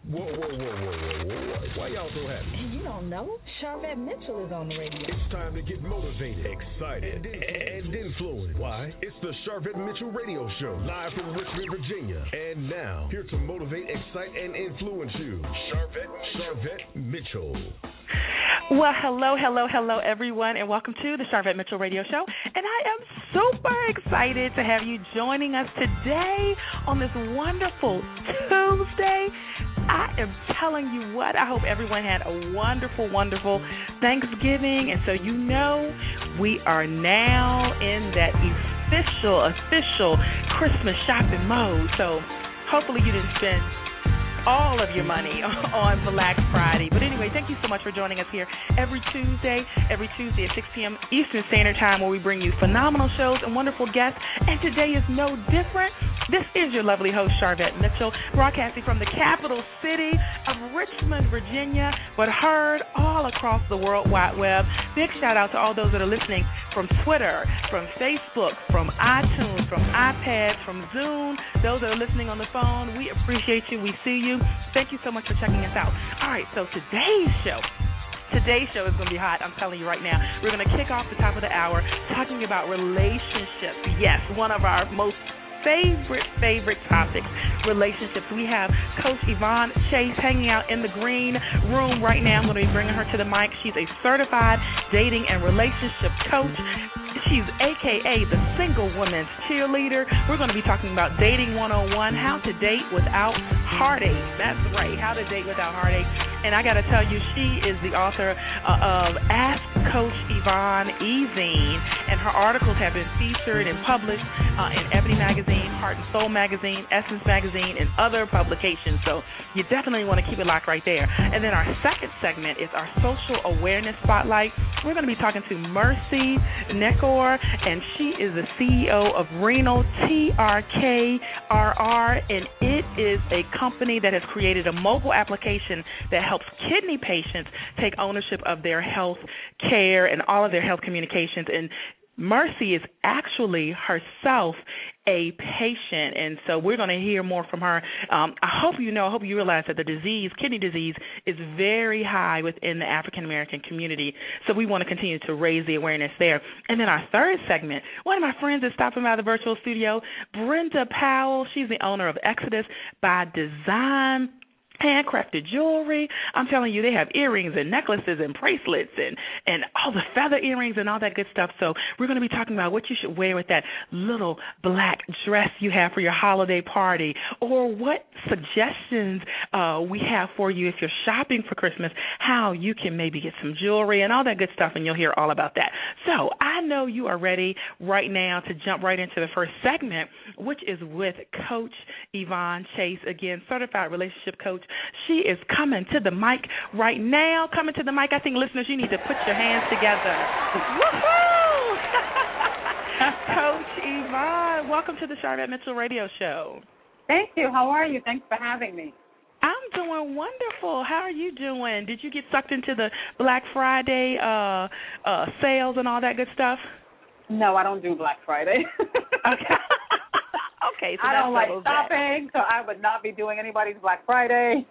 Whoa, whoa, whoa, whoa, whoa, whoa. Why y'all so happy? You don't know? Charvette Mitchell is on the radio. It's time to get motivated, excited, and influenced. Why? It's the Charvette Mitchell Radio Show, live from Richmond, Virginia. And now, here to motivate, excite, and influence you, Charvette Mitchell. Well, hello, everyone, and welcome to the Charvette Mitchell Radio Show. And I am super excited to have you joining us today on this wonderful Tuesday. I am telling you what, I hope everyone had a wonderful, wonderful Thanksgiving. And so you know we are now in that official Christmas shopping mode. So hopefully you didn't spend all of your money on Black Friday. But anyway, thank you so much for joining us here every Tuesday at 6 p.m. Eastern Standard Time, where we bring you phenomenal shows and wonderful guests. And today is no different. This is your lovely host, Charvette Mitchell, broadcasting from the capital city of Richmond, Virginia, but heard all across the World Wide Web. Big shout out to all those that are listening from Twitter, from Facebook, from iTunes, from iPad, from Zoom, those that are listening on the phone. We appreciate you. We see you. Thank you so much for checking us out. All right, so today's show is going to be hot, I'm telling you right now. We're going to kick off the top of the hour talking about relationships. Yes, one of our most favorite topics, relationships. We have Coach Yvonne Chase hanging out in the green room right now. I'm going to be bringing her to the mic. She's a certified dating and relationship coach. She's a.k.a. the single woman's cheerleader. We're going to be talking about dating 101, how to date without heartache. That's right, how to date without heartache. And I got to tell you, she is the author of Ask Coach Yvonne E-Zine, and her articles have been featured and published in Ebony Magazine, Heart and Soul Magazine, Essence Magazine, and other publications. So you definitely want to keep it locked right there. And then our second segment is our Social Awareness Spotlight. We're going to be talking to Mercy Nekor, and she is the CEO of Renal TRKRR, and it is a company that has created a mobile application that helps kidney patients take ownership of their health care and all of their health communications. And Mercy is actually herself a patient, and so we're going to hear more from her. I hope you realize that the disease, kidney disease, is very high within the African-American community, so we want to continue to raise the awareness there. And then our third segment, one of my friends is stopping by the virtual studio, Brenda Powell. She's the owner of Exodus by Design. Handcrafted jewelry. I'm telling you, they have earrings and necklaces and bracelets and all the feather earrings and all that good stuff. So we're going to be talking about what you should wear with that little black dress you have for your holiday party, or what suggestions we have for you if you're shopping for Christmas, how you can maybe get some jewelry and all that good stuff, and you'll hear all about that. So I know you are ready right now to jump right into the first segment, which is with Coach Yvonne Chase, again, certified relationship coach. She is coming to the mic right now. Coming to the mic. I think, listeners, you need to put your hands together. Woohoo! Coach Yvonne, welcome to the Charvette Mitchell Radio Show. Thank you. How are you? Thanks for having me. I'm doing wonderful. How are you doing? Did you get sucked into the Black Friday sales and all that good stuff? No, I don't do Black Friday. Okay. Okay, so I don't like shopping, so I would not be doing anybody's Black Friday.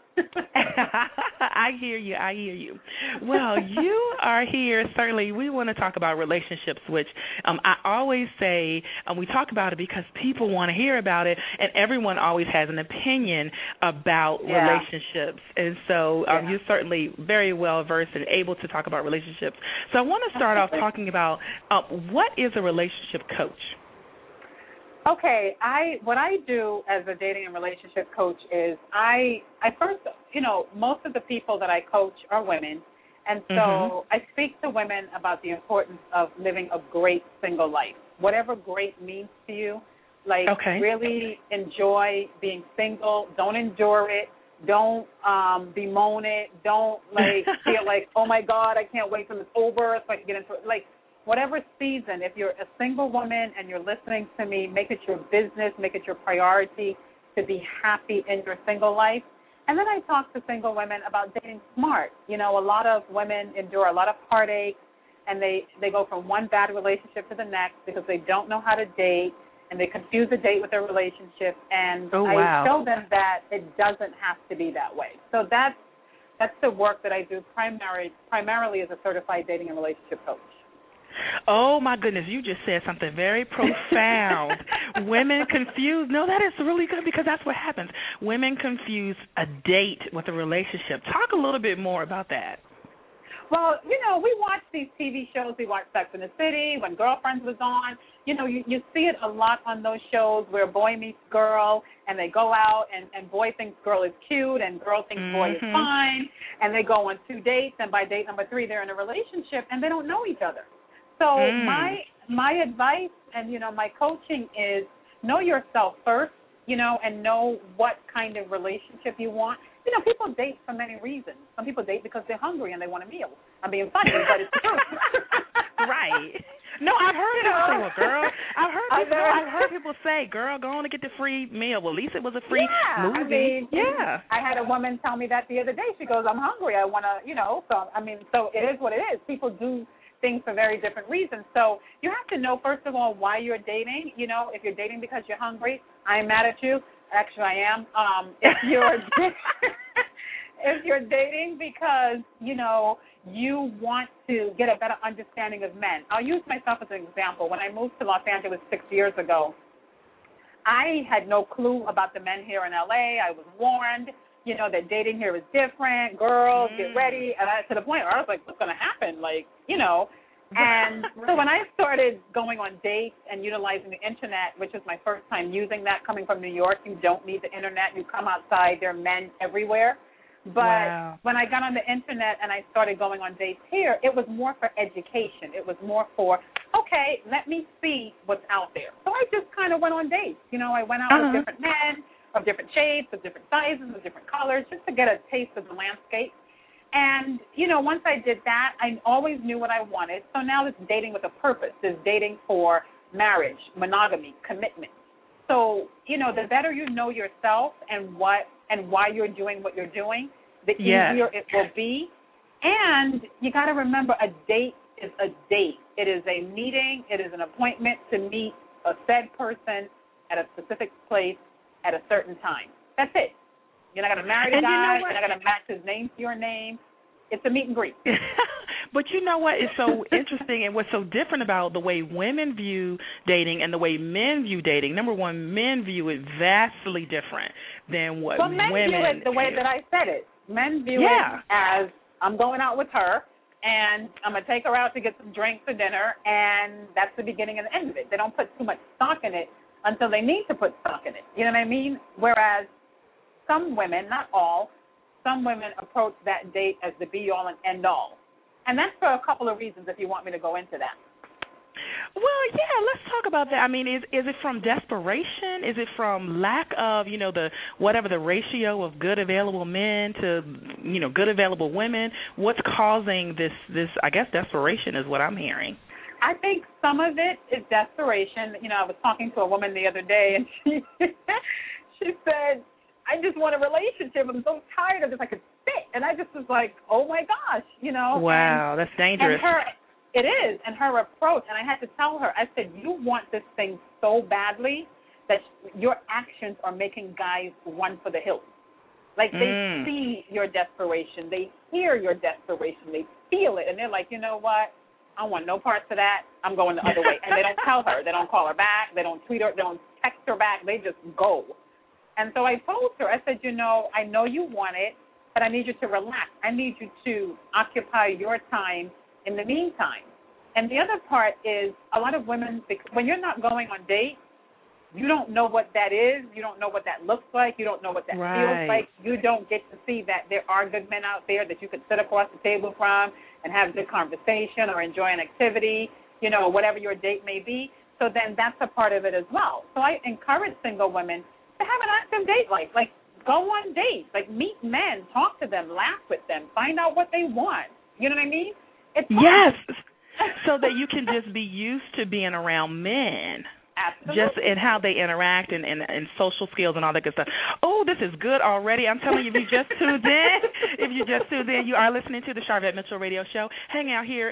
I hear you. Well, you are here. Certainly, we want to talk about relationships, which I always say we talk about it because people want to hear about it, and everyone always has an opinion about relationships. And so you're certainly very well versed and able to talk about relationships. So I want to start off talking about what is a relationship coach? Okay, what I do as a dating and relationship coach is I first, most of the people that I coach are women, and so I speak to women about the importance of living a great single life, whatever great means to you. Really enjoy being single. Don't endure it. Don't bemoan it. Don't feel like, oh my God, I can't wait till it's over so I can get into it. Whatever season, if you're a single woman and you're listening to me, make it your business, make it your priority to be happy in your single life. And then I talk to single women about dating smart. A lot of women endure a lot of heartache, and they go from one bad relationship to the next because they don't know how to date. and they confuse a date with a relationship, and wow. I show them that it doesn't have to be that way. So that's the work that I do primarily as a certified dating and relationship coach. Oh, my goodness, you just said something very profound. Women confuse. No, that is really good because that's what happens. Women confuse a date with a relationship. Talk a little bit more about that. Well, we watch these TV shows. We watch Sex and the City, when Girlfriends was on. You see it a lot on those shows where boy meets girl, and they go out, and boy thinks girl is cute, and girl thinks boy is fine, and they go on 2 dates, and by date number 3, they're in a relationship, and they don't know each other. So my advice and, my coaching is know yourself first, and know what kind of relationship you want. People date for many reasons. Some people date because they're hungry and they want a meal. I'm being funny, but it's true. Right. No, I've heard people, girl. I've heard people say, girl, go on and get the free meal. Well, at least it was a free movie. I had a woman tell me that the other day. She goes, I'm hungry. I want to, so it is what it is. People do things for very different reasons. So you have to know, first of all, why you're dating. If you're dating because you're hungry, I'm mad at you. Actually, I am. If you're dating because, you want to get a better understanding of men. I'll use myself as an example. When I moved to Los Angeles 6 years ago, I had no clue about the men here in L.A. I was warned, that dating here is different. Girls, get ready. And to the point where I was like, what's going to happen? And so when I started going on dates and utilizing the Internet, which was my first time using that, coming from New York, you don't need the Internet. You come outside, there are men everywhere. But when I got on the Internet and I started going on dates here, it was more for education. It was more for, okay, let me see what's out there. So I just kind of went on dates. I went out with different men of different shapes, of different sizes, of different colors, just to get a taste of the landscape. And, once I did that, I always knew what I wanted. So now it's dating with a purpose. It's dating for marriage, monogamy, commitment. So, the better you know yourself and why you're doing what you're doing, the easier it will be. And you got to remember, a date is a date. It is a meeting. It is an appointment to meet a said person at a specific place at a certain time. That's it. You're not going to marry the guy. You're not going to match his name to your name. It's a meet and greet. But you know what is so interesting and what's so different about the way women view dating and the way men view dating? Number one, men view it vastly different than what women view. Men view it the way that I said it. Men view it as, I'm going out with her, and I'm going to take her out to get some drinks for dinner, and that's the beginning and the end of it. They don't put too much stock in it until they need to put stock in it. You know what I mean? Whereas some women, not all, some women approach that date as the be-all and end-all. And that's for a couple of reasons if you want me to go into that. Well, yeah, let's talk about that. I mean, is it from desperation? Is it from lack of, the ratio of good available men to, good available women? What's causing this, I guess, desperation is what I'm hearing. I think some of it is desperation. I was talking to a woman the other day, and she said, I just want a relationship. I'm so tired of this. I could spit. And I just was like, oh, my gosh, Wow, that's dangerous. It is. And her approach, and I had to tell her, I said, you want this thing so badly that your actions are making guys run for the hills. Like, they see your desperation. They hear your desperation. They feel it. And they're like, you know what? I don't want no parts of that. I'm going the other way. And they don't tell her. They don't call her back. They don't tweet her. They don't text her back. They just go. And so I told her, I said, I know you want it, but I need you to relax. I need you to occupy your time in the meantime. And the other part is a lot of women, when you're not going on dates, you don't know what that is. You don't know what that looks like. You don't know what that feels like. You don't get to see that there are good men out there that you could sit across the table from and have good conversation or enjoy an activity, whatever your date may be. So then that's a part of it as well. So I encourage single women to have an active date life. Like, go on dates. Like, meet men, talk to them, laugh with them, find out what they want. You know what I mean? It's fun. Yes, so that you can just be used to being around men. Absolutely. Just in how they interact and social skills and all that good stuff. Oh, this is good already. I'm telling you, if you just tuned in, you are listening to the Sharvette Mitchell Radio Show. Hang out here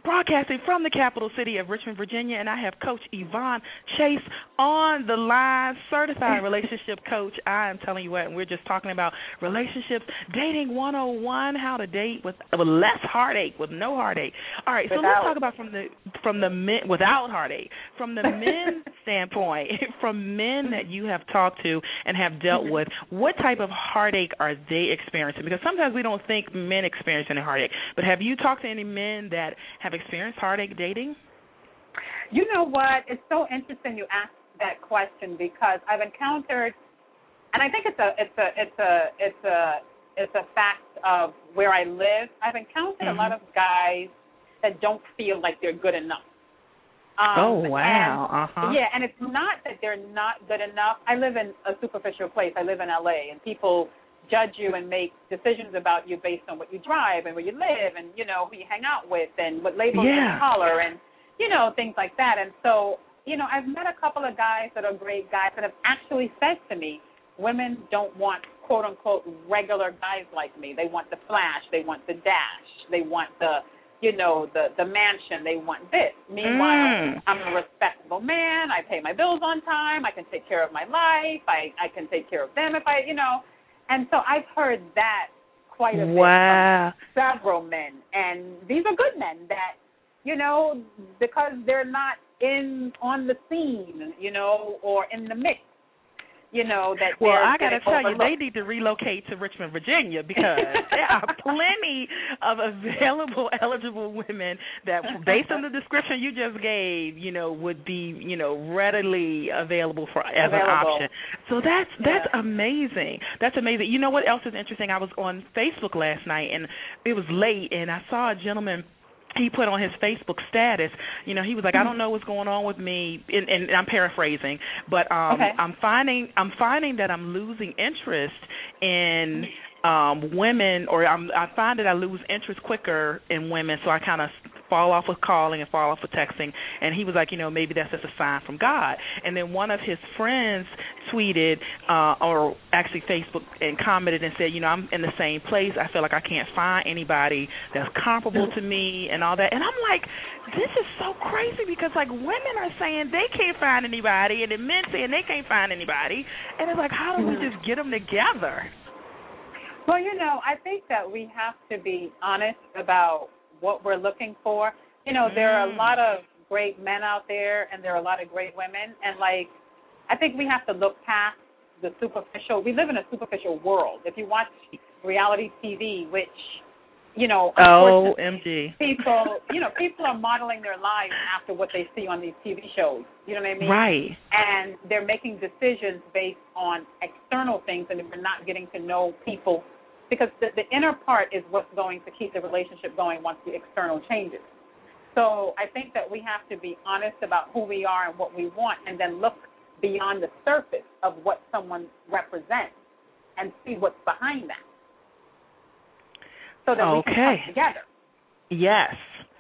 broadcasting from the capital city of Richmond, Virginia, and I have Coach Yvonne Chase on the line, certified relationship coach. I am telling you what, and we're just talking about relationships, dating 101, how to date with less heartache, with no heartache. All right, so let's talk about from the men, without heartache, from the men's standpoint, from men that you have talked to and have dealt with, what type of heartache are they experiencing? Because sometimes we don't think men experience any heartache, but have you talked to any men that have experienced heartache dating? You know what? It's so interesting you asked that question because I've encountered, and I think it's a fact of where I live. I've encountered a lot of guys that don't feel like they're good enough. Oh, wow. Yeah, and it's not that they're not good enough. I live in a superficial place. I live in L.A., and people judge you and make decisions about you based on what you drive and where you live and, you know, who you hang out with and what labels you color and, you know, things like that. And so, you know, I've met a couple of guys that are great guys that have actually said to me, women don't want, quote, unquote, regular guys like me. They want the flash. They want the dash. They want the, you know, the mansion. They want this. Meanwhile, I'm a respectable man. I pay my bills on time. I can take care of my life. I can take care of them if I, you know. And so I've heard that quite a bit from several men. And these are good men that, you know, because they're not on the scene, you know, or in the mix, you know, that well, I got to tell you, they need to relocate to Richmond, Virginia, because there are plenty of available, eligible women that, based on the description you just gave, you know, would be, you know, readily available as an option. So that's amazing. That's amazing. You know what else is interesting? I was on Facebook last night, and it was late, and I saw a gentleman. He put on his Facebook status, you know, he was like, I don't know what's going on with me, and I'm paraphrasing, but I'm finding that I'm losing interest in women, or I find that I lose interest quicker in women, so I kind of fall off with calling and fall off with texting. And he was like, you know, maybe that's just a sign from God. And then one of his friends tweeted, or actually Facebook, and commented and said, you know, I'm in the same place. I feel like I can't find anybody that's comparable to me and all that. And I'm like, this is so crazy because, like, women are saying they can't find anybody, and then men saying they can't find anybody. And it's like, how do we just get them together? Well, you know, I think that we have to be honest about what we're looking for. You know, there are a lot of great men out there, and there are a lot of great women. And, like, I think we have to look past the superficial. We live in a superficial world. If you watch reality TV, which, you know, OMG. People are modeling their lives after what they see on these TV shows. You know what I mean? Right. And they're making decisions based on external things, and we're not getting to know people, because the inner part is what's going to keep the relationship going once the external changes. So I think that we have to be honest about who we are and what we want, and then look beyond the surface of what someone represents and see what's behind that, so that we can come together. Yes.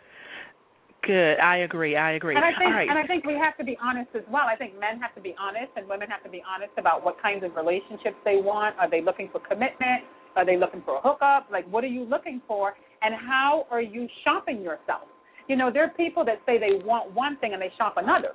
Good. I agree. And I think we have to be honest as well. I think men have to be honest and women have to be honest about what kinds of relationships they want. Are they looking for commitment? Are they looking for a hookup? Like, what are you looking for? And how are you shopping yourself? You know, there are people that say they want one thing and they shop another.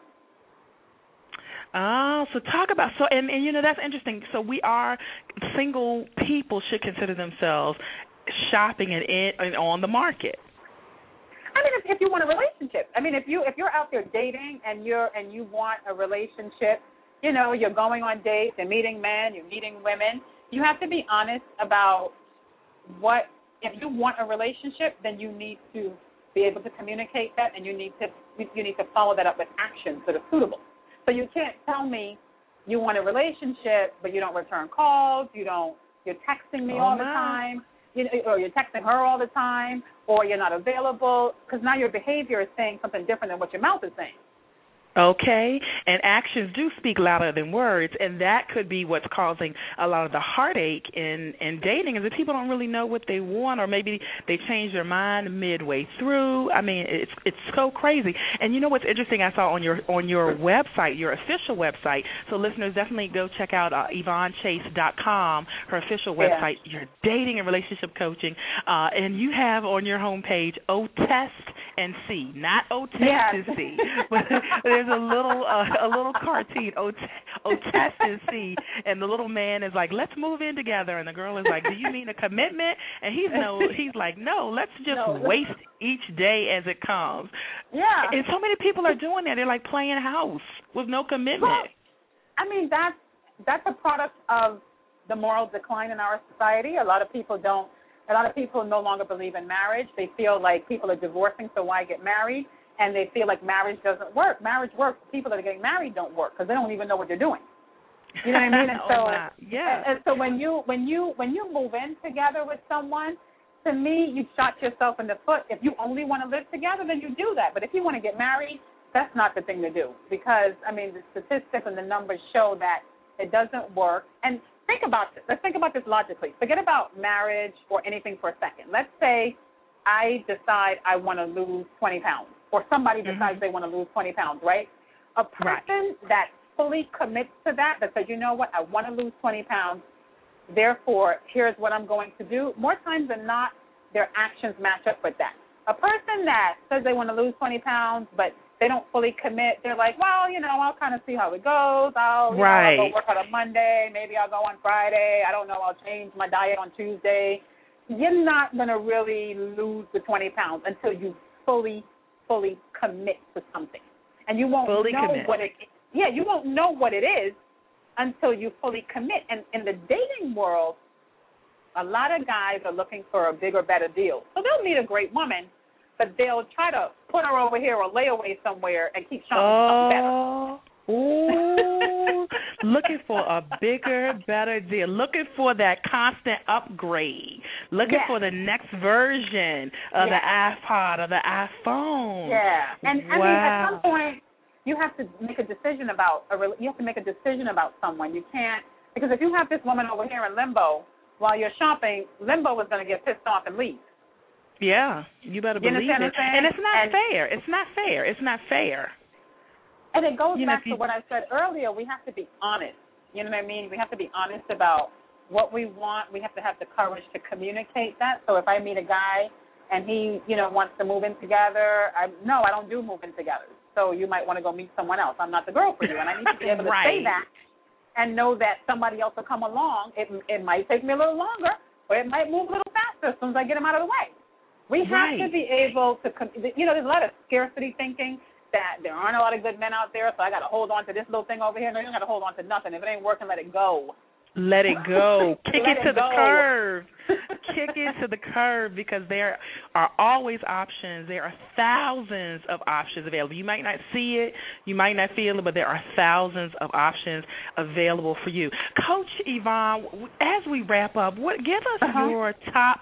Oh, so talk about, and you know, that's interesting. So single people should consider themselves shopping and on the market. I mean, if you want a relationship. I mean, if you're out there dating and you want a relationship, you know, you're going on dates and meeting men, you're meeting women, you have to be honest about if you want a relationship, then you need to be able to communicate that, and you need to follow that up with actions that are suitable. So you can't tell me you want a relationship, but you don't return calls, you're texting me all the time, or you're texting her all the time, or you're not available, because now your behavior is saying something different than what your mouth is saying. Okay, and actions do speak louder than words, and that could be what's causing a lot of the heartache in dating, is that people don't really know what they want, or maybe they change their mind midway through. I mean, it's so crazy. And you know what's interesting? I saw on your website, your official website. So listeners, definitely go check out YvonneChase.com, her official website. Your dating and relationship coaching, and you have on your homepage, test and C, not O test and C. But there's a little cartoon, O test and C, and the little man is like, let's move in together, and the girl is like, do you mean a commitment? And he's like, no, let's just waste each day as it comes. Yeah. And so many people are doing that. They're like playing house with no commitment. Well, I mean, that's a product of the moral decline in our society. A lot of people no longer believe in marriage. They feel like people are divorcing, so why get married? And they feel like marriage doesn't work. Marriage works. People that are getting married don't work because they don't even know what they're doing. You know what I mean? And so, and so when you move in together with someone, to me, you shot yourself in the foot. If you only want to live together, then you do that. But if you want to get married, that's not the thing to do because, I mean, the statistics and the numbers show that it doesn't work. And think about this. Let's think about this logically. Forget about marriage or anything for a second. Let's say I decide I want to lose 20 pounds or somebody decides they want to lose 20 pounds, right? A person that fully commits to that says, you know what, I want to lose 20 pounds, therefore, here's what I'm going to do. More times than not, their actions match up with that. A person that says they want to lose 20 pounds, but they don't fully commit, they're like, well, I'll kind of see how it goes. I'll go work on a Monday. Maybe I'll go on Friday. I don't know. I'll change my diet on Tuesday. You're not going to really lose the 20 pounds until you fully commit to something. And you won't what it is. Yeah, you won't know what it is until you fully commit. And in the dating world, a lot of guys are looking for a bigger, better deal. So they'll meet a great woman, but they'll try to put her over here or lay away somewhere and keep showing something better. Ooh, looking for a bigger, better deal. Looking for that constant upgrade. Looking for the next version of the iPod or the iPhone. Yeah, and I mean, at some point, you have to make a decision about someone. You can't, because if you have this woman over here in limbo while you're shopping, limbo is going to get pissed off and leave. Yeah, you better believe it. And it's not fair. It's not fair. And it goes back to what I said earlier. We have to be honest. You know what I mean? We have to be honest about what we want. We have to have the courage to communicate that. So if I meet a guy and he, wants to move in together, I don't do move in together. So you might want to go meet someone else. I'm not the girl for you. And I need to be able to say that and know that somebody else will come along. It might take me a little longer, or it might move a little faster as soon as I get them out of the way. We have to be able to, there's a lot of scarcity thinking that there aren't a lot of good men out there, so I got to hold on to this little thing over here. No, you don't got to hold on to nothing. If it ain't working, let it go. Let it go. Kick it to the curb. Kick it to the curb because there are always options. There are thousands of options available. You might not see it, you might not feel it, but there are thousands of options available for you. Coach Yvonne, as we wrap up, give us your top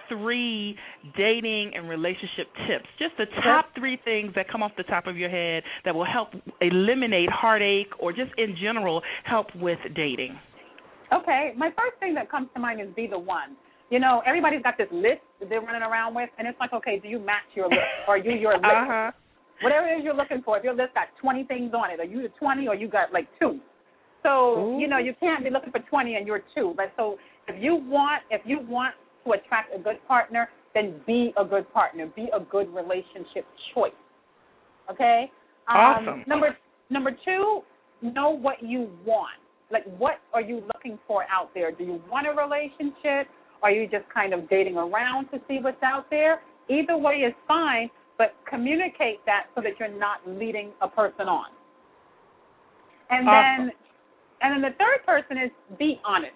3 dating and relationship tips, just the top 3 things that come off the top of your head that will help eliminate heartache or just in general help with dating. Okay, my first thing that comes to mind is be the one. Everybody's got this list that they're running around with, and it's like, okay, do you match your list? Or are you your list? Whatever it is you're looking for, if your list got 20 things on it, are you the 20 or you got like 2? So, you can't be looking for 20 and you're 2. But so if you want to attract a good partner, then be a good partner. Be a good relationship choice. Okay? Awesome. Number 2, know what you want. Like, what are you looking for out there? Do you want a relationship? Or are you just kind of dating around to see what's out there? Either way is fine, but communicate that so that you're not leading a person on. And then the third person is be honest.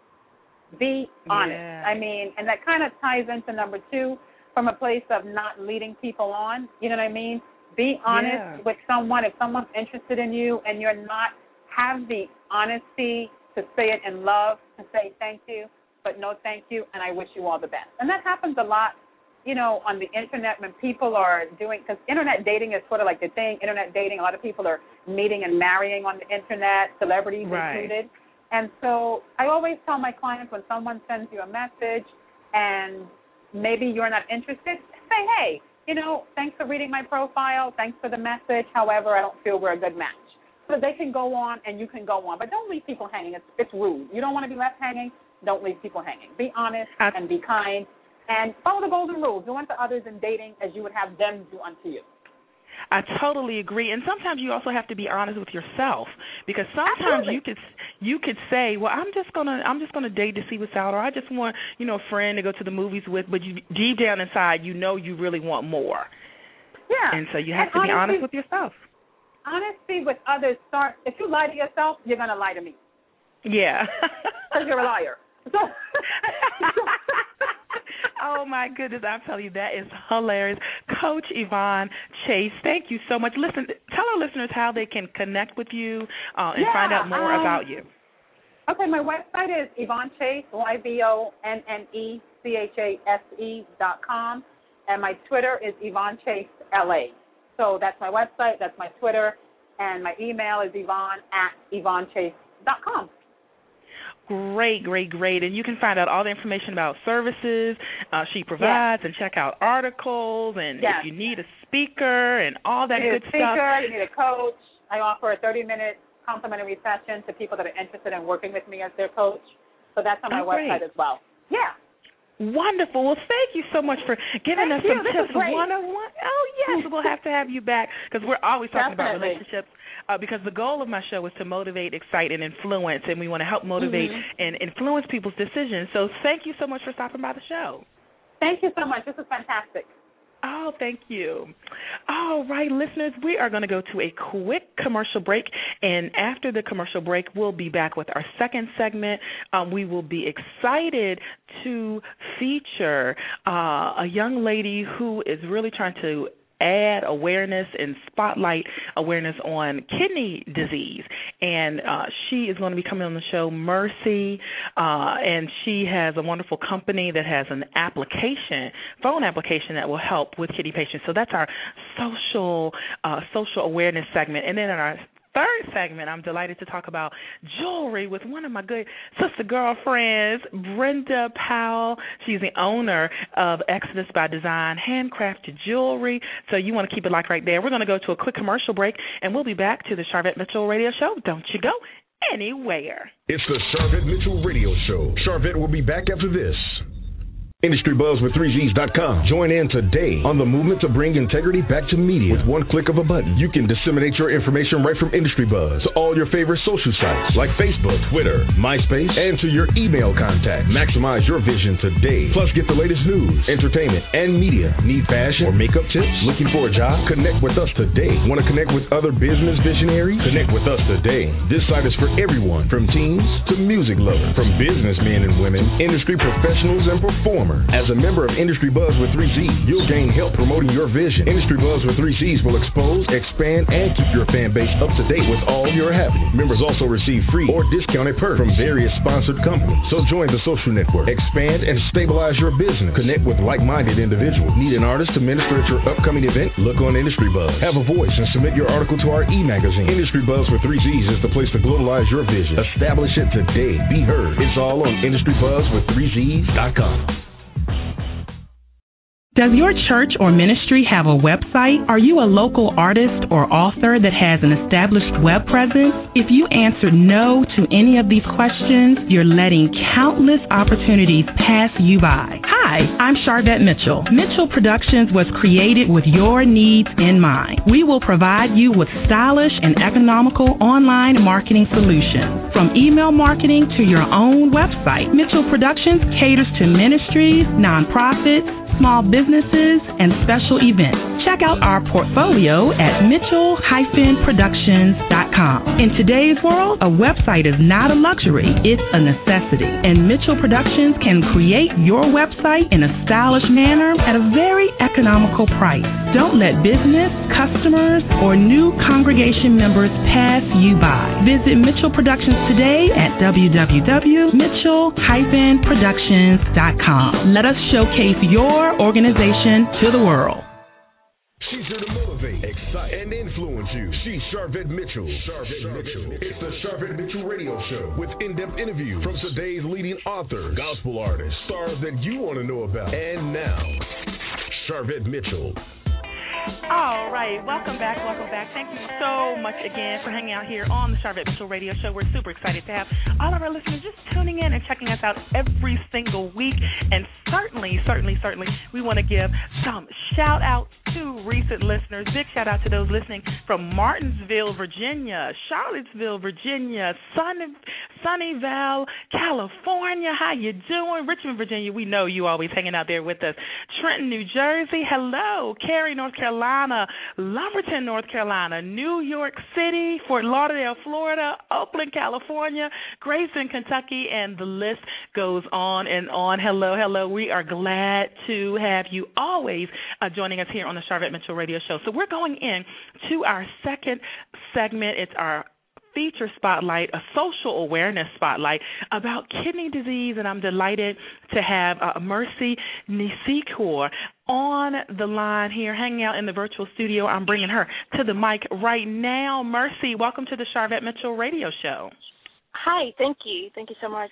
Be honest. Yeah. I mean, and that kind of ties into number 2 from a place of not leading people on. You know what I mean? Be honest with someone. If someone's interested in you and you're not, have the honesty to say it in love, to say thank you, but no thank you, and I wish you all the best. And that happens a lot, on the Internet when people are doing, because Internet dating is sort of like the thing, Internet dating, a lot of people are meeting and marrying on the Internet, celebrities included. And so I always tell my clients when someone sends you a message and maybe you're not interested, say, hey, thanks for reading my profile, thanks for the message, however, I don't feel we're a good match. So they can go on and you can go on. But don't leave people hanging. It's rude. You don't want to be left hanging. Don't leave people hanging. Be honest and be kind And follow the golden rule. Do unto others in dating as you would have them do unto you. I totally agree, and sometimes you also have to be honest with yourself, because sometimes you could say, well, I'm just gonna date to see what's out, or I just want a friend to go to the movies with, but you, deep down inside you really want more. Yeah. And so you have to be honest with yourself. Honesty with others starts. If you lie to yourself, you're gonna lie to me. Yeah. Because you're a liar. So. Oh, my goodness. I'm telling you, that is hilarious. Coach Yvonne Chase, thank you so much. Listen, tell our listeners how they can connect with you and find out more about you. Okay, my website is Yvonne Chase, YvonneChase.com, and my Twitter is Yvonne Chase LA. So that's my website, that's my Twitter, and my email is Yvonne@YvonneChase.com. Great. And you can find out all the information about services she provides and check out articles, and if you need a speaker and all that good stuff. You need a coach. I offer a 30-minute complimentary session to people that are interested in working with me as their coach. So that's on my website as well. Yeah. Wonderful. Well, thank you so much for giving us some tips one-on-one. Oh, yes. We'll have to have you back, because we're always talking about relationships. Because the goal of my show is to motivate, excite, and influence, and we want to help motivate and influence people's decisions. So thank you so much for stopping by the show. Thank you so much. This is fantastic. Oh, thank you. All right, listeners, we are going to go to a quick commercial break, and after the commercial break, we'll be back with our second segment. We will be excited to feature a young lady who is really trying to add awareness and spotlight awareness on kidney disease. And she is going to be coming on the show, Mercy, and she has a wonderful company that has an phone application that will help with kidney patients. So that's our social awareness segment. And then in our third segment, I'm delighted to talk about jewelry with one of my good sister girlfriends, Brenda Powell. She's the owner of Exodus by Design handcrafted jewelry. So you want to keep it like right there. We're going to go to a quick commercial break, and we'll be back to the Sharvette Mitchell Radio Show. Don't you go anywhere. It's the Sharvette Mitchell Radio Show. Sharvette will be back after this. IndustryBuzz with 3Zs.com. Join in today on the movement to bring integrity back to media. With one click of a button, you can disseminate your information right from IndustryBuzz to all your favorite social sites like Facebook, Twitter, MySpace, and to your email contact. Maximize your vision today. Plus, get the latest news, entertainment, and media. Need fashion or makeup tips? Looking for a job? Connect with us today. Want to connect with other business visionaries? Connect with us today. This site is for everyone, from teens to music lovers, from businessmen and women, industry professionals and performers. As a member of Industry Buzz with 3Zs, you'll gain help promoting your vision. Industry Buzz with 3Zs will expose, expand, and keep your fan base up to date with all your happenings. Members also receive free or discounted perks from various sponsored companies. So join the social network, expand, and stabilize your business. Connect with like-minded individuals. Need an artist to minister at your upcoming event? Look on Industry Buzz. Have a voice and submit your article to our e-magazine. Industry Buzz with 3Zs is the place to globalize your vision. Establish it today. Be heard. It's all on IndustryBuzzWith3Zs.com. Does your church or ministry have a website? Are you a local artist or author that has an established web presence? If you answered no to any of these questions, you're letting countless opportunities pass you by. Hi, I'm Sharvette Mitchell. Mitchell Productions was created with your needs in mind. We will provide you with stylish and economical online marketing solutions. From email marketing to your own website, Mitchell Productions caters to ministries, nonprofits, small businesses, and special events. Check out our portfolio at mitchell-productions.com. In today's world, a website is not a luxury, it's a necessity. And Mitchell Productions can create your website in a stylish manner at a very economical price. Don't let business, customers, or new congregation members pass you by. Visit Mitchell Productions today at www.mitchell-productions.com. Let us showcase your organization to the world. She's here to motivate, excite, and influence you. She's Sharvette Mitchell. It's the Sharvette Mitchell Radio Show with in-depth interviews from today's leading authors, gospel artists, stars that you want to know about. And now, Sharvette Mitchell. All right, welcome back. Thank you so much again for hanging out here on the Sharvette Mitchell Radio Show. We're super excited to have all of our listeners just tuning in and checking us out every single week. And certainly, we want to give some shout-outs to recent listeners. Big shout-out to those listening from Martinsville, Virginia, Charlottesville, Virginia, Sunnyvale, California. How you doing? Richmond, Virginia, we know you always hanging out there with us. Trenton, New Jersey, hello. Cary, North Carolina, Lumberton, North Carolina, New York City, Fort Lauderdale, Florida, Oakland, California, Grayson, Kentucky, and the list goes on and on. Hello. We are glad to have you always joining us here on the Sharvette Mitchell Radio Show. So we're going in to our second segment. It's our feature spotlight, a social awareness spotlight about kidney disease, and I'm delighted to have Mercy Nisekor on the line here, hanging out in the virtual studio. I'm bringing her to the mic right now. Mercy, welcome to the Sharvette Mitchell Radio Show. Hi, thank you. Thank you so much.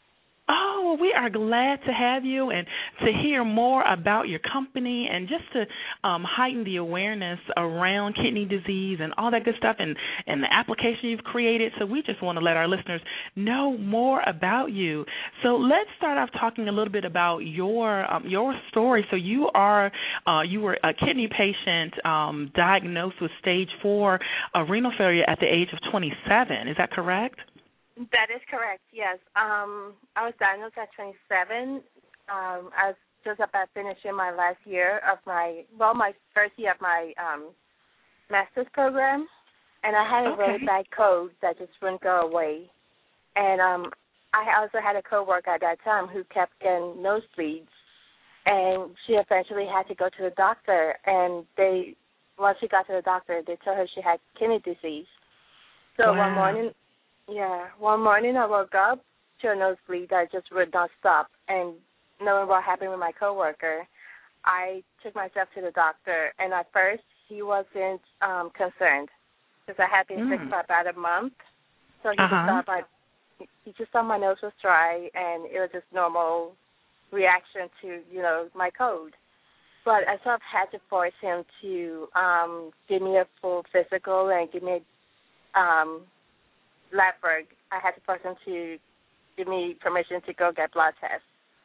Oh, we are glad to have you and to hear more about your company and just to heighten the awareness around kidney disease and all that good stuff and the application you've created. So we just want to let our listeners know more about you. So let's start off talking a little bit about your story. So you were a kidney patient diagnosed with stage 4 renal failure at the age of 27. Is that correct? That is correct, yes. I was diagnosed at 27. I was just about finishing my last year of my first year of my master's program, and I had a really bad cold that just wouldn't go away. And I also had a coworker at that time who kept getting nosebleeds, and she eventually had to go to the doctor, and once she got to the doctor, they told her she had kidney disease. So one morning I woke up to a nosebleed that just would not stop. And knowing what happened with my coworker, I took myself to the doctor. And at first, he wasn't concerned because I had been sick for about a month. So he just thought my nose was dry, and it was just normal reaction to my cold. But I sort of had to force him to give me a full physical and give me lab work. I had to force him to give me permission to go get blood tests.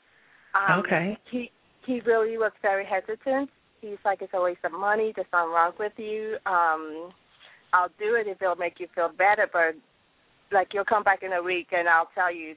He really was very hesitant. He's like, it's a waste of money. There's something wrong with you. I'll do it if it'll make you feel better, but like you'll come back in a week and I'll tell you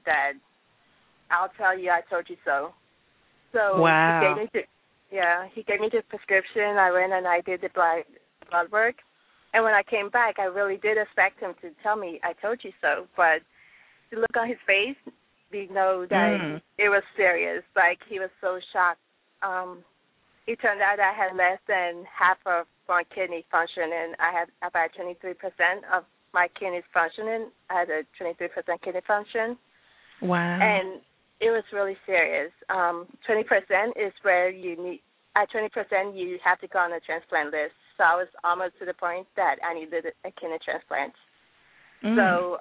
I told you so. So wow. He gave me the prescription. I went and I did the blood work. And when I came back, I really did expect him to tell me, I told you so. But the look on his face, we know that it was serious. Like, he was so shocked. It turned out I had less than half of my kidney functioning. I had about 23% of my kidneys functioning. I had a 23% kidney function. Wow. And it was really serious. 20% is where at 20% you have to go on a transplant list. So I was almost to the point that I needed a kidney transplant. So,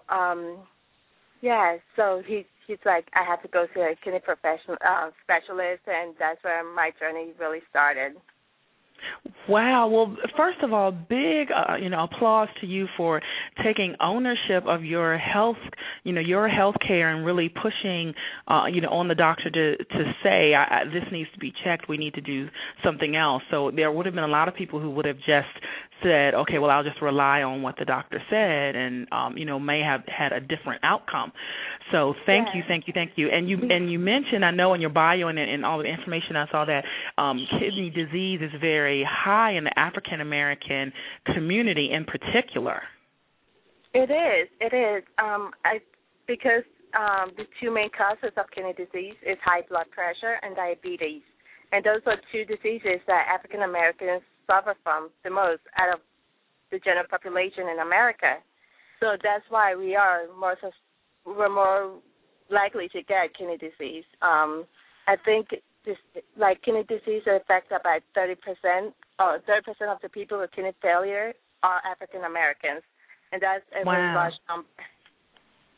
so he's like, I had to go to a kidney specialist, and that's where my journey really started. Wow. Well, first of all, big, applause to you for taking ownership of your health, your health care and really pushing, on the doctor to say, this needs to be checked. We need to do something else. So there would have been a lot of people who would have just said, okay, well, I'll just rely on what the doctor said and, may have had a different outcome. So thank you. And you mentioned, I know in your bio and all the information I saw that kidney disease is very high in the African American community in particular. It is. Because the two main causes of kidney disease is high blood pressure and diabetes. And those are two diseases that African Americans suffer from the most out of the general population in America. So that's why we're more likely to get kidney disease. I think kidney disease affects about 30%, or 30% of the people with kidney failure are African Americans, and that's a very large number.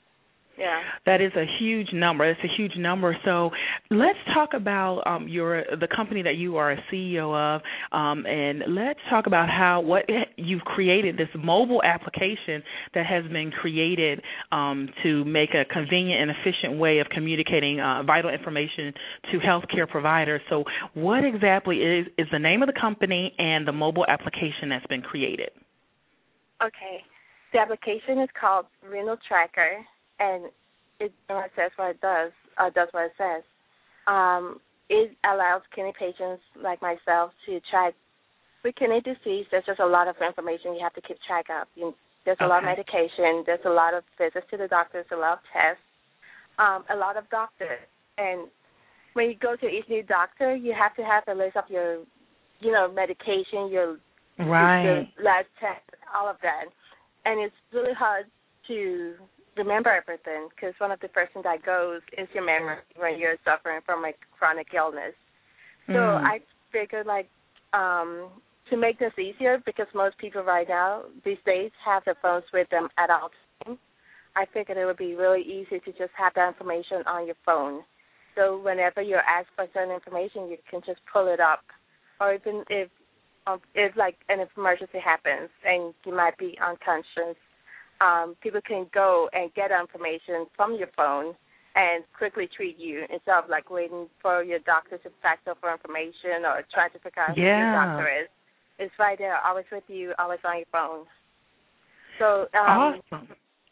Yeah. That is a huge number. It's a huge number. So let's talk about the company that you are a CEO of, and let's talk about what you've created, this mobile application that has been created to make a convenient and efficient way of communicating vital information to healthcare providers. So what exactly is the name of the company and the mobile application that's been created? Okay. The application is called Renal Tracker, and it says what it does what it says. It allows kidney patients like myself to track with kidney disease. There's just a lot of information you have to keep track of. There's a lot of medication. There's a lot of visits to the doctors, a lot of tests, a lot of doctors. And when you go to each new doctor, you have to have a list of your, medication, your lab test, all of that. And it's really hard to remember everything because one of the first things that goes is your memory when you're suffering from a chronic illness. So I figured, to make this easier, because most people right now these days have their phones with them at all times, I figured it would be really easy to just have that information on your phone. So whenever you're asked for certain information, you can just pull it up. Or even if an emergency happens and you might be unconscious, people can go and get information from your phone and quickly treat you instead of waiting for your doctor to fax over information or trying to figure out who your doctor is. It's right there, always with you, always on your phone. So awesome.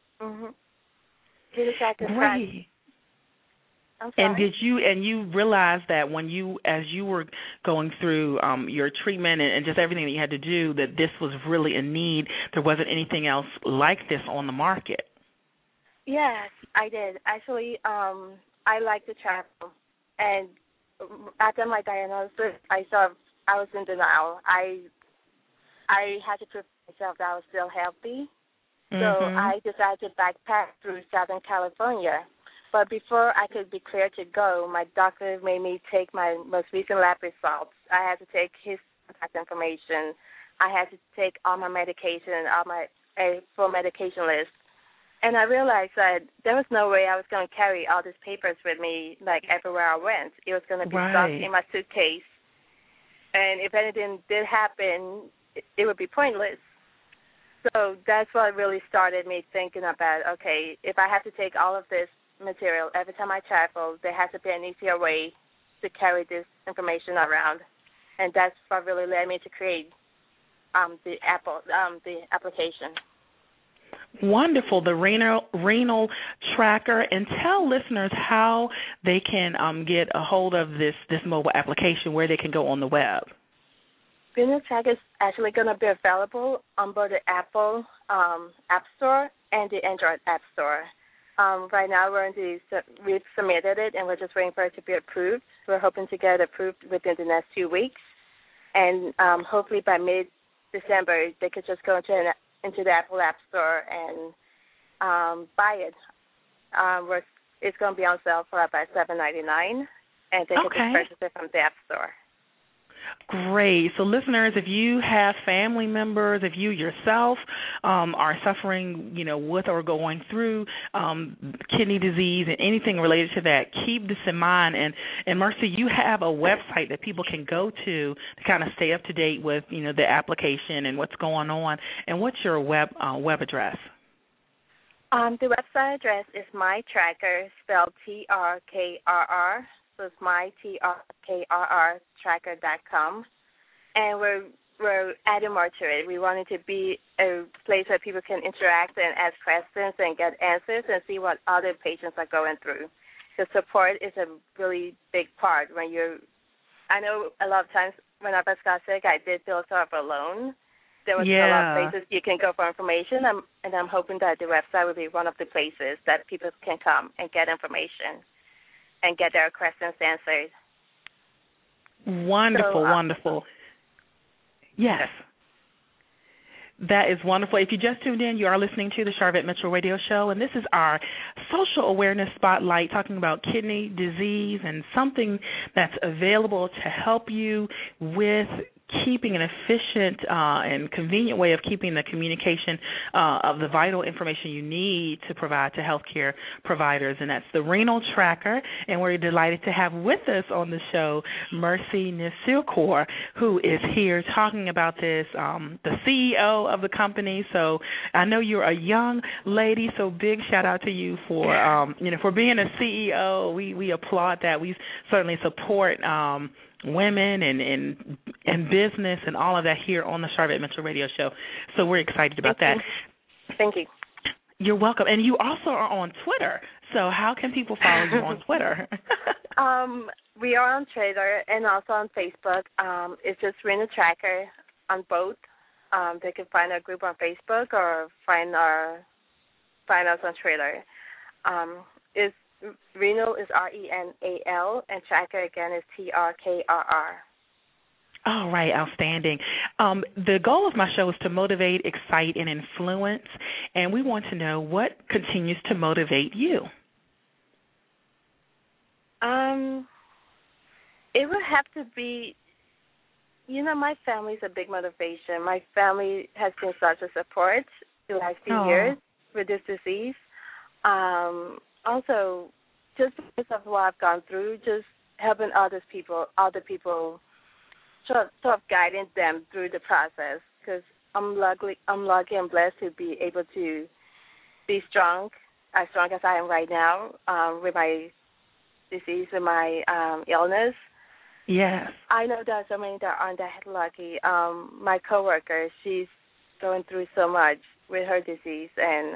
Great. And you realized that as you were going through your treatment and just everything that you had to do, that this was really a need? There wasn't anything else like this on the market? Yes, I did. Actually, I like to travel. And after my diagnosis, I was in denial. I had to prove to myself that I was still healthy. So I decided to backpack through Southern California. But before I could be cleared to go, my doctor made me take my most recent lab results. I had to take his contact information. I had to take all my medication, a full medication list. And I realized that there was no way I was going to carry all these papers with me, everywhere I went. It was going to be stuck in my suitcase. And if anything did happen, it would be pointless. So that's what really started me thinking about, okay, if I have to take all of this material every time I travel, there has to be an easier way to carry this information around. And that's what really led me to create the application. Wonderful, the renal tracker. And tell listeners how they can get a hold of this mobile application, where they can go on the web. Renal tracker is actually going to be available on both the Apple App Store and the Android App Store. Right now we've submitted it, and we're just waiting for it to be approved. We're hoping to get it approved within the next 2 weeks. And hopefully by mid-December, they could just go into the Apple App Store and buy it. It's going to be on sale for about $7.99, and they can just purchase it from the App Store. Great. So listeners, if you have family members, if you yourself are suffering, with or going through kidney disease and anything related to that, keep this in mind. And Mercy, you have a website that people can go to kind of stay up to date with, the application and what's going on. And what's your web address? The website address is MyTracker, spelled TRKRR. So it's MyTRKRR tracker.com, and we're adding more to it. We want it to be a place where people can interact and ask questions and get answers and see what other patients are going through. The support is a really big part I know a lot of times when I first got sick, I did feel sort of alone. There was a lot of places you can go for information, and I'm hoping that the website will be one of the places that people can come and get information and get their questions answered. Wonderful, wonderful. Yes. That is wonderful. If you just tuned in, you are listening to the Sharvette Mitchell Radio Show, and this is our social awareness spotlight talking about kidney disease and something that's available to help you with keeping an efficient and convenient way of keeping the communication of the vital information you need to provide to healthcare providers, and that's the Renal Tracker. And we're delighted to have with us on the show Mercy Nisirkor, who is here talking about this, the CEO of the company. So I know you're a young lady, so big shout out to you for for being a CEO. We applaud that. We certainly support women and business and all of that here on the Sharvette Mitchell Radio Show. So we're excited about that. Thank you. You're welcome. And you also are on Twitter. So how can people follow you on Twitter? We are on Twitter and also on Facebook. It's just Renal Tracker on both. They can find our group on Facebook or find us on Twitter. Renal is RENAL, and Tracker, again, is TRKRR. All right, outstanding. The goal of my show is to motivate, excite, and influence, and we want to know what continues to motivate you. It would have to be, my family is a big motivation. My family has been such a support the last few years with this disease. Also, just because of what I've gone through, just helping other people, sort of guiding them through the process. Because I'm lucky and blessed to be able to be as strong as I am right now with my disease and my illness. Yes. I know there are so many that aren't that lucky. My coworker, she's going through so much with her disease, and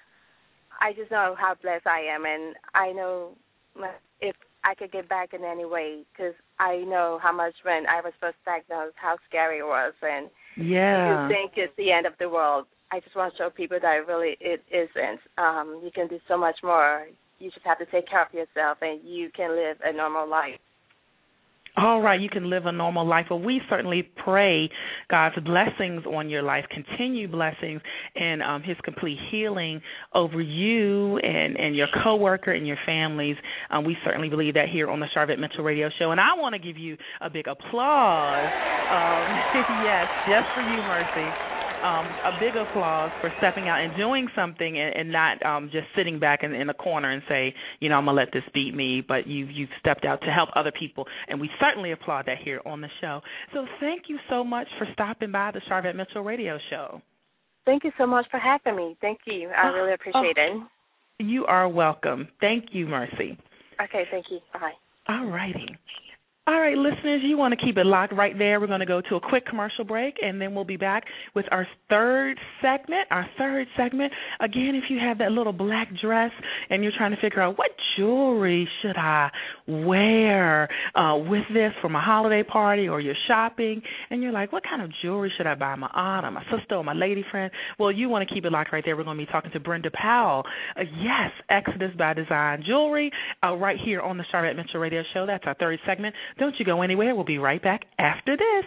I just know how blessed I am, and I know if I could get back in any way, because I know how much when I was first diagnosed, how scary it was, and you think it's the end of the world. I just want to show people that it isn't. You can do so much more. You just have to take care of yourself, and you can live a normal life. All right, you can live a normal life. Well, we certainly pray God's blessings on your life, continued blessings, and his complete healing over you and your coworker and your families. We certainly believe that here on the Sharvette Mitchell Radio Show. And I want to give you a big applause. Yes, just for you, Mercy. A big applause for stepping out and doing something and not just sitting back in the corner and say, I'm going to let this beat me, but you've stepped out to help other people, and we certainly applaud that here on the show. So thank you so much for stopping by the Sharvette Mitchell Radio Show. Thank you so much for having me. Thank you. I really appreciate it. You are welcome. Thank you, Mercy. Okay, thank you. Bye. All righty. All right, listeners, you want to keep it locked right there. We're going to go to a quick commercial break, and then we'll be back with our third segment. Again, if you have that little black dress and you're trying to figure out what jewelry should I wear with this for my holiday party, or you're shopping, and you're like, what kind of jewelry should I buy my aunt or my sister or my lady friend? Well, you want to keep it locked right there. We're going to be talking to Brenda Powell. Yes, Exodus by Design Jewelry, right here on the Sharvette Mitchell Radio Show. That's our third segment. Don't you go anywhere. We'll be right back after this.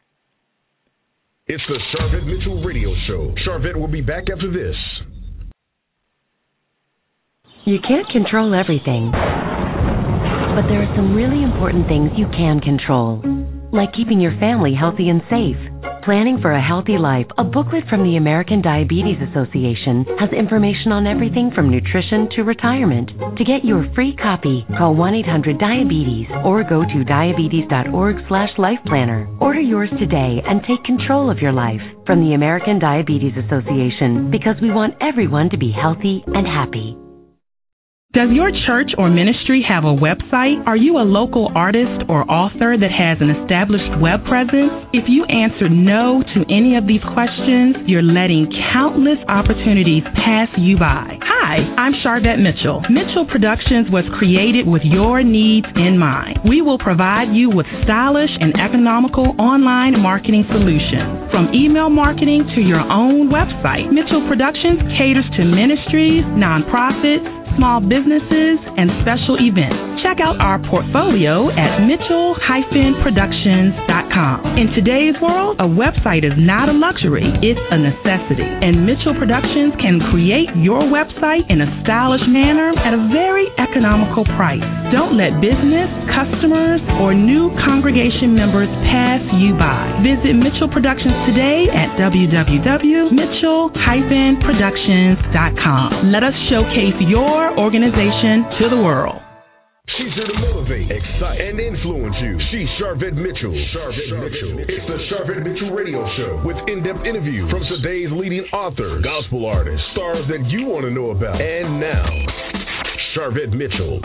It's the Sharvette Mitchell Radio Show. Sharvette will be back after this. You can't control everything, but there are some really important things you can control, like keeping your family healthy and safe. Planning for a Healthy Life, a booklet from the American Diabetes Association, has information on everything from nutrition to retirement. To get your free copy, call 1-800-DIABETES or go to diabetes.org/lifeplanner. Order yours today and take control of your life from the American Diabetes Association, because we want everyone to be healthy and happy. Does your church or ministry have a website? Are you a local artist or author that has an established web presence? If you answered no to any of these questions, you're letting countless opportunities pass you by. Hi, I'm Sharvette Mitchell. Mitchell Productions was created with your needs in mind. We will provide you with stylish and economical online marketing solutions. From email marketing to your own website, Mitchell Productions caters to ministries, nonprofits, small businesses, and special events. Check check out our portfolio at Mitchell-Productions.com. In today's world, a website is not a luxury, it's a necessity. And Mitchell Productions can create your website in a stylish manner at a very economical price. Don't let business, customers, or new congregation members pass you by. Visit Mitchell Productions today at www.mitchell-productions.com. Let us showcase your organization to the world. She's here to motivate, excite, and influence you. She's Sharvette Mitchell. It's the Sharvette Mitchell Radio Show with in-depth interviews from today's leading authors, gospel artists, stars that you want to know about. And now, Sharvette Mitchell.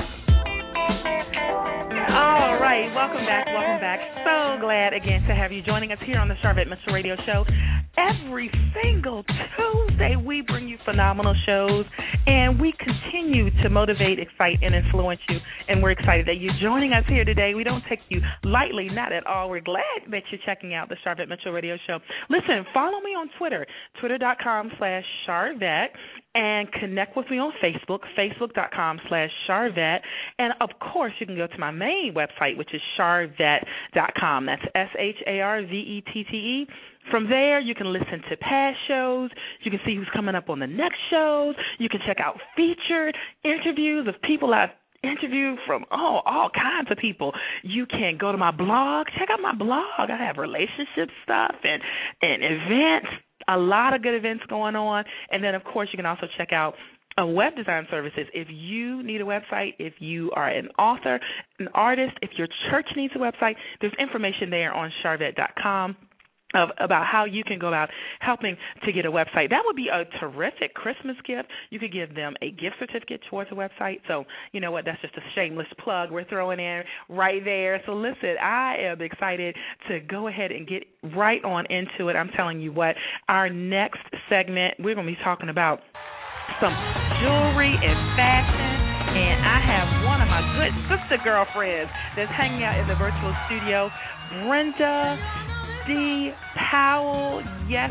All right, welcome back. So glad again to have you joining us here on the Sharvette Mitchell Radio Show. Every single Tuesday, we bring you phenomenal shows, and we continue to motivate, excite, and influence you. And we're excited that you're joining us here today. We don't take you lightly, not at all. We're glad that you're checking out the Sharvette Mitchell Radio Show. Listen, follow me on Twitter, twitter.com/Sharvette, and connect with me on Facebook, facebook.com/Sharvette. And, of course, you can go to my main website, which is Sharvette.com. That's SHARVETTE. From there, you can listen to past shows. You can see who's coming up on the next shows. You can check out featured interviews of people I've interviewed from all kinds of people. You can go to my blog. Check out my blog. I have relationship stuff and events, a lot of good events going on. And then, of course, you can also check out web design services. If you need a website, if you are an author, an artist, if your church needs a website, there's information there on Sharvette.com about how you can go about helping to get a website. That would be a terrific Christmas gift. You could give them a gift certificate towards a website. So, you know what, that's just a shameless plug we're throwing in right there. So, listen, I am excited to go ahead and get right on into it. I'm telling you what, our next segment, we're going to be talking about some jewelry and fashion. And I have one of my good sister girlfriends that's hanging out in the virtual studio, Brenda D. Powell, yes,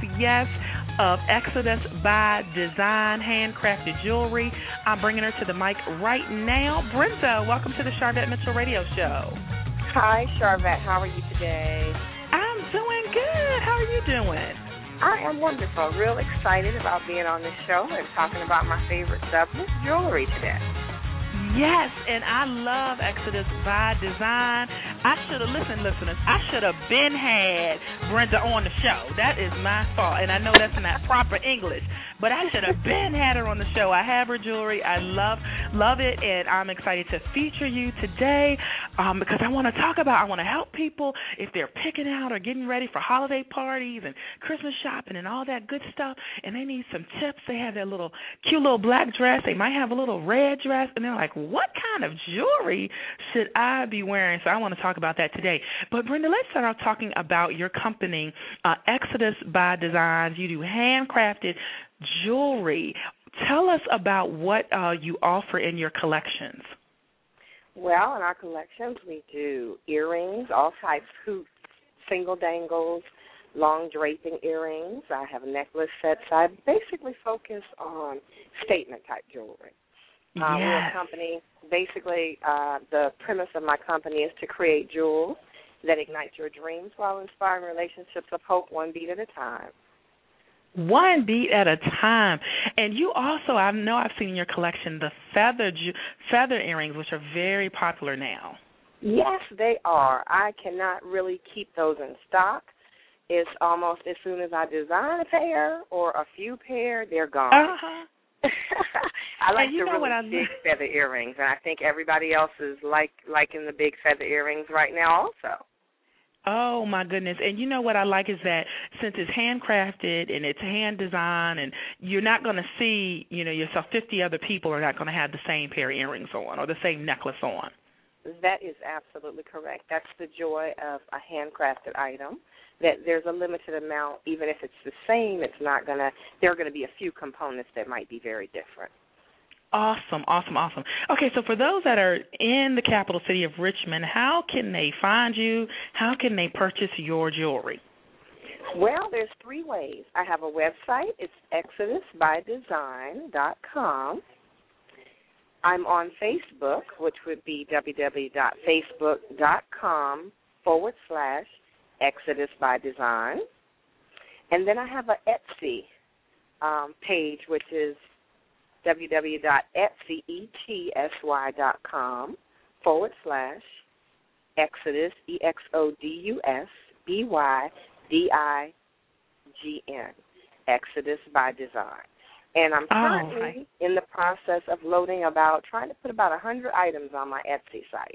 of Exodus by Design, handcrafted jewelry. I'm bringing her to the mic right now. Brenda, welcome to the Sharvette Mitchell Radio Show. Hi, Sharvette. How are you today? I'm doing good. How are you doing? I am wonderful. Real excited about being on this show and talking about my favorite subject, jewelry, today. Yes, and I love Exodus by Design. I should have, listeners, I should have been had Brenda on the show. That is my fault, and I know that's not proper English, but I should have been had her on the show. I have her jewelry. I love it, and I'm excited to feature you today because I want to help people if they're picking out or getting ready for holiday parties and Christmas shopping and all that good stuff, and they need some tips. They have their little cute little black dress. They might have a little red dress, and they're like, what kind of jewelry should I be wearing? So I want to talk about that today. But, Brenda, let's start off talking about your company, Exodus by Designs. You do handcrafted jewelry. Tell us about what you offer in your collections. Well, in our collections, we do earrings, all types, hoops, single dangles, long draping earrings. I have necklace sets. I basically focus on statement-type jewelry. We're a company, basically the premise of my company is to create jewels that ignite your dreams while inspiring relationships of hope one beat at a time. One beat at a time. And you also, I know I've seen in your collection the feather earrings, which are very popular now. Yes, they are. I cannot really keep those in stock. It's almost as soon as I design a pair or a few pair, they're gone. Uh-huh. I like the really big feather earrings, and I think everybody else is liking the big feather earrings right now also. Oh, my goodness. And you know what I like is that since it's handcrafted and it's hand designed and you're not going to see, yourself, 50 other people are not going to have the same pair of earrings on or the same necklace on. That is absolutely correct. That's the joy of a handcrafted item, that there's a limited amount. Even if it's the same, there are going to be a few components that might be very different. Awesome. Okay, so for those that are in the capital city of Richmond, how can they find you? How can they purchase your jewelry? Well, there's 3 ways. I have a website. It's exodusbydesign.com. I'm on Facebook, which would be www.facebook.com/Exodus by Design. And then I have an Etsy page, which is www.etsy.com/Exodus, EXODUS BYDIGN, Exodus by Design. And I'm currently in the process of trying to put about 100 items on my Etsy site.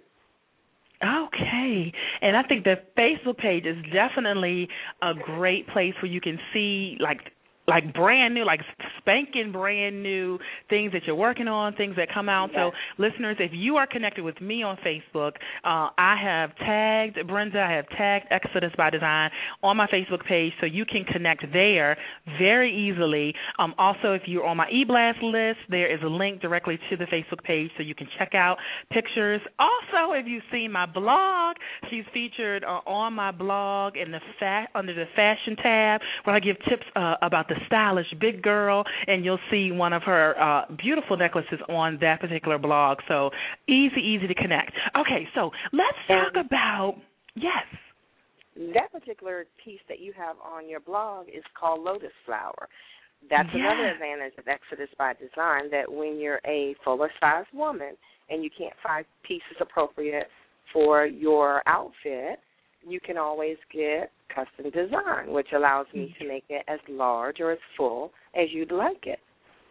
Okay. And I think the Facebook page is definitely a great place where you can see, like brand new, like spanking brand new things that you're working on, things that come out. Yes. So, listeners, if you are connected with me on Facebook, I have tagged Brenda, I have tagged Exodus by Design on my Facebook page, so you can connect there very easily. Also, if you're on my eBlast list, there is a link directly to the Facebook page, so you can check out pictures. Also, if you've seen my blog, she's featured on my blog in under the fashion tab, where I give tips about the stylish big girl, and you'll see one of her beautiful necklaces on that particular blog. So easy to connect. Okay, so let's talk about, yes. That particular piece that you have on your blog is called Lotus Flower. That's another advantage of Exodus by Design, that when you're a fuller-sized woman and you can't find pieces appropriate for your outfit, you can always get custom design, which allows me to make it as large or as full as you'd like it.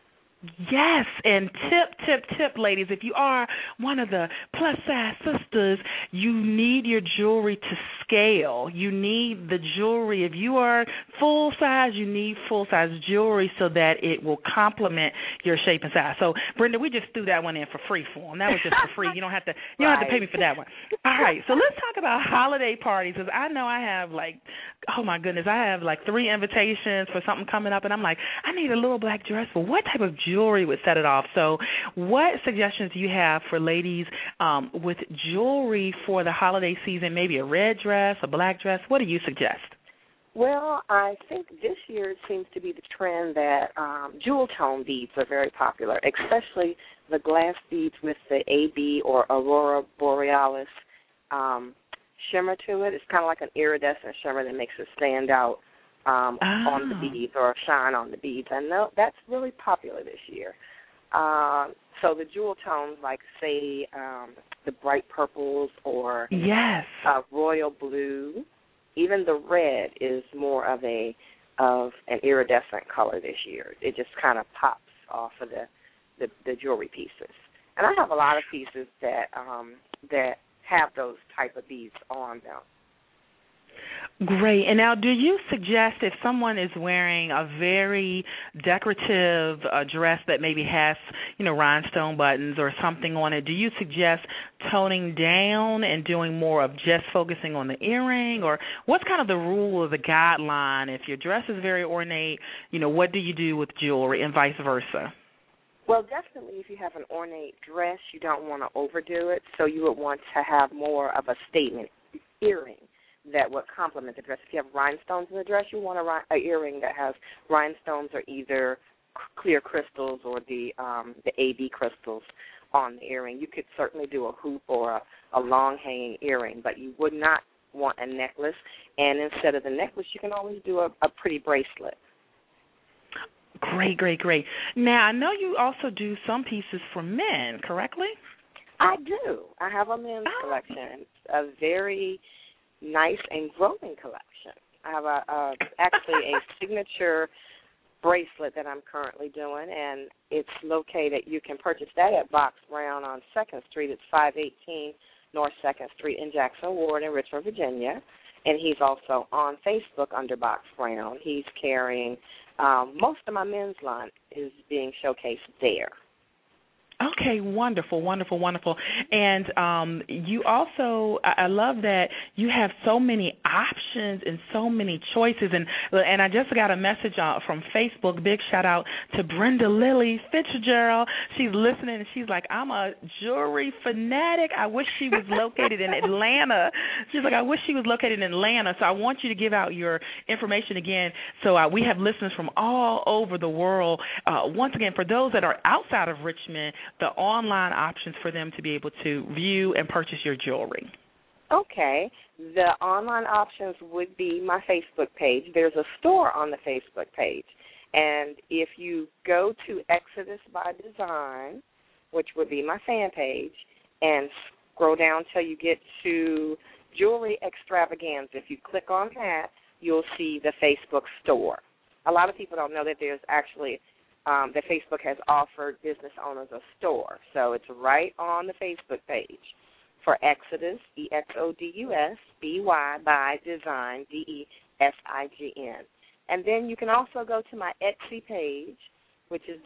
Yes, and tip, ladies, if you are one of the plus-size sisters, you need your jewelry to scale. You need the jewelry. If you are full-size, you need full-size jewelry so that it will complement your shape and size. So, Brenda, we just threw that one in for free form. That was just for free. You don't have to pay me for that one. All right, so let's talk about holiday parties, because I know I have I have 3 invitations for something coming up, and I'm like, I need a little black dress. Well, what type of jewelry would set it off? So what suggestions do you have for ladies with jewelry for the holiday season, maybe a red dress, a black dress? What do you suggest? Well, I think this year it seems to be the trend that jewel tone beads are very popular, especially the glass beads with the AB or Aurora Borealis shimmer to it. It's kind of like an iridescent shimmer that makes it stand out on the beads, or shine on the beads. I know that's really popular this year. So the jewel tones, like, say, the bright purples or royal blue, even the red is more of an iridescent color this year. It just kind of pops off of the jewelry pieces. And I have a lot of pieces that have those type of beads on them. Great. And now, do you suggest if someone is wearing a very decorative dress that maybe has, rhinestone buttons or something on it, do you suggest toning down and doing more of just focusing on the earring? Or what's kind of the rule or the guideline? If your dress is very ornate, what do you do with jewelry, and vice versa? Well, definitely if you have an ornate dress, you don't want to overdo it, so you would want to have more of a statement earring that would complement the dress. If you have rhinestones in the dress, you want an earring that has rhinestones or either clear crystals or the AB crystals on the earring. You could certainly do a hoop or a long-hanging earring, but you would not want a necklace. And instead of the necklace, you can always do a pretty bracelet. Great. Now, I know you also do some pieces for men, correctly? I do. I have a men's collection. It's a very nice and growing collection. I have actually a signature bracelet that I'm currently doing, and it's located, you can purchase that at Box Brown on 2nd Street. It's 518 North 2nd Street in Jackson Ward in Richmond, Virginia. And he's also on Facebook under Box Brown. He's carrying, most of my men's line is being showcased there. Okay, wonderful. And you also, I love that you have so many options and so many choices. And I just got a message from Facebook. Big shout out to Brenda Lily Fitzgerald. She's listening, and she's like, I'm a jewelry fanatic. I wish she was located in Atlanta. She's like, I wish she was located in Atlanta. So I want you to give out your information again. So we have listeners from all over the world. Once again, for those that are outside of Richmond, the online options for them to be able to view and purchase your jewelry. Okay. The online options would be my Facebook page. There's a store on the Facebook page. And if you go to Exodus by Design, which would be my fan page, and scroll down till you get to Jewelry Extravaganza, if you click on that, you'll see the Facebook store. A lot of people don't know that there's actually that Facebook has offered business owners a store. So it's right on the Facebook page for Exodus, EXODUS, BY by Design, DESIGN. And then you can also go to my Etsy page, which is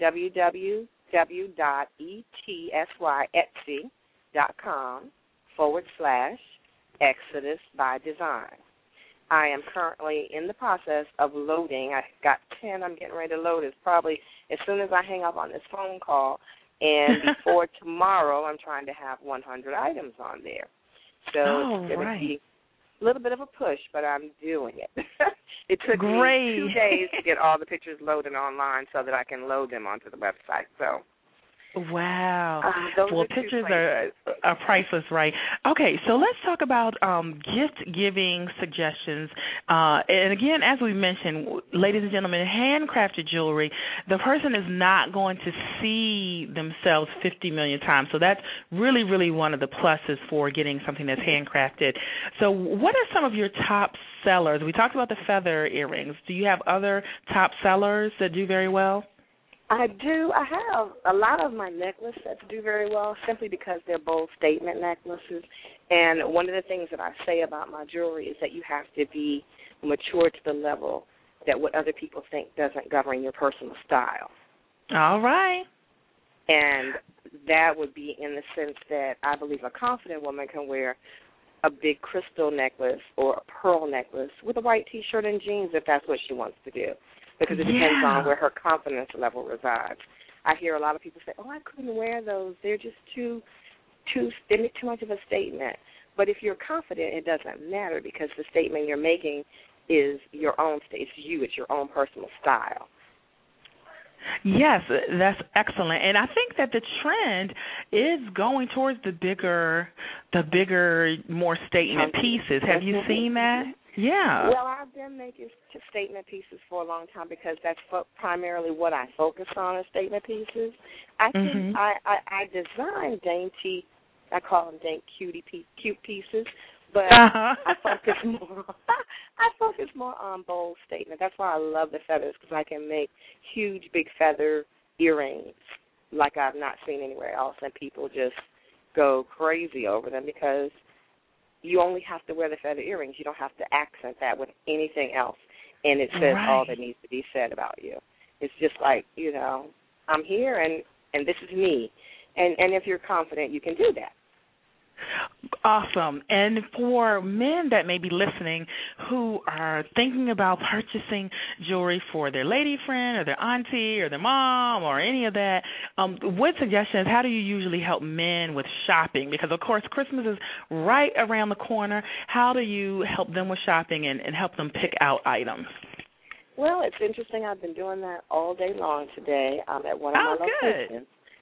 www.etsy.com/Exodus by Design. I am currently in the process of loading. I got 10 I'm getting ready to load. It's probably as soon as I hang up on this phone call. And before tomorrow, I'm trying to have 100 items on there. So it's going to be a little bit of a push, but I'm doing it. It took me 2 days to get all the pictures loaded online so that I can load them onto the website. So. Wow. Well, pictures are priceless, right? Okay, so let's talk about gift-giving suggestions. And again, as we mentioned, ladies and gentlemen, handcrafted jewelry, the person is not going to see themselves 50 million times. So that's really, really one of the pluses for getting something that's handcrafted. So what are some of your top sellers? We talked about the feather earrings. Do you have other top sellers that do very well? I do. I have a lot of my necklace sets do very well simply because they're bold statement necklaces. And one of the things that I say about my jewelry is that you have to be mature to the level that what other people think doesn't govern your personal style. All right. And that would be in the sense that I believe a confident woman can wear a big crystal necklace or a pearl necklace with a white T-shirt and jeans if that's what she wants to do. Because it depends on where her confidence level resides. I hear a lot of people say, "Oh, I couldn't wear those. They're just they make too much of a statement." But if you're confident, it doesn't matter because the statement you're making is your own. It's you. It's your own personal style. Yes, that's excellent. And I think that the trend is going towards the bigger, more statement pieces. Have you seen that? Yeah. Well, I've been making statement pieces for a long time because that's primarily what I focus on is statement pieces. I think I design dainty, I call them cute pieces, but I focus more on bold statement. That's why I love the feathers because I can make huge, big feather earrings like I've not seen anywhere else, and people just go crazy over them because you only have to wear the feather earrings. You don't have to accent that with anything else, and it says all that needs to be said about you. It's just like, I'm here, and this is me. And if you're confident, you can do that. Awesome. And for men that may be listening who are thinking about purchasing jewelry for their lady friend or their auntie or their mom or any of that, what suggestions, how do you usually help men with shopping? Because, of course, Christmas is right around the corner. How do you help them with shopping and help them pick out items? Well, it's interesting. I've been doing that all day long today. I'm at one of my locations.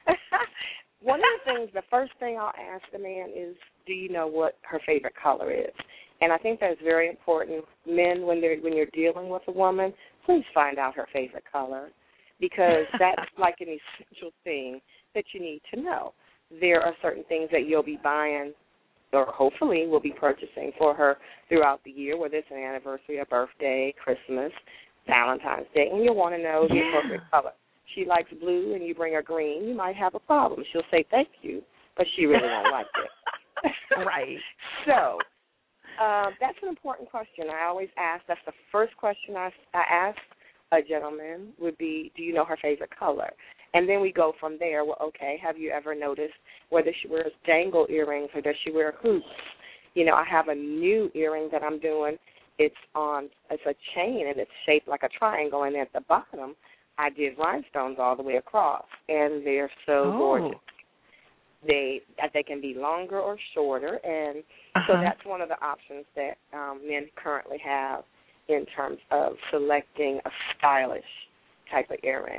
One of the things, the first thing I'll ask a man is, do you know what her favorite color is? And I think that's very important. Men, when you're dealing with a woman, please find out her favorite color because that's like an essential thing that you need to know. There are certain things that you'll be buying or hopefully will be purchasing for her throughout the year, whether it's an anniversary, a birthday, Christmas, Valentine's Day, and you'll want to know the appropriate color. She likes blue and you bring her green, you might have a problem. She'll say thank you, but she really won't like it. Right. So that's an important question. I always ask, that's the first question I ask a gentleman would be, do you know her favorite color? And then we go from there. Well, okay, have you ever noticed whether she wears dangle earrings or does she wear hoops? I have a new earring that I'm doing. It's a chain and it's shaped like a triangle, and at the bottom I did rhinestones all the way across, and they're so gorgeous. They can be longer or shorter, and so that's one of the options that men currently have in terms of selecting a stylish type of earring.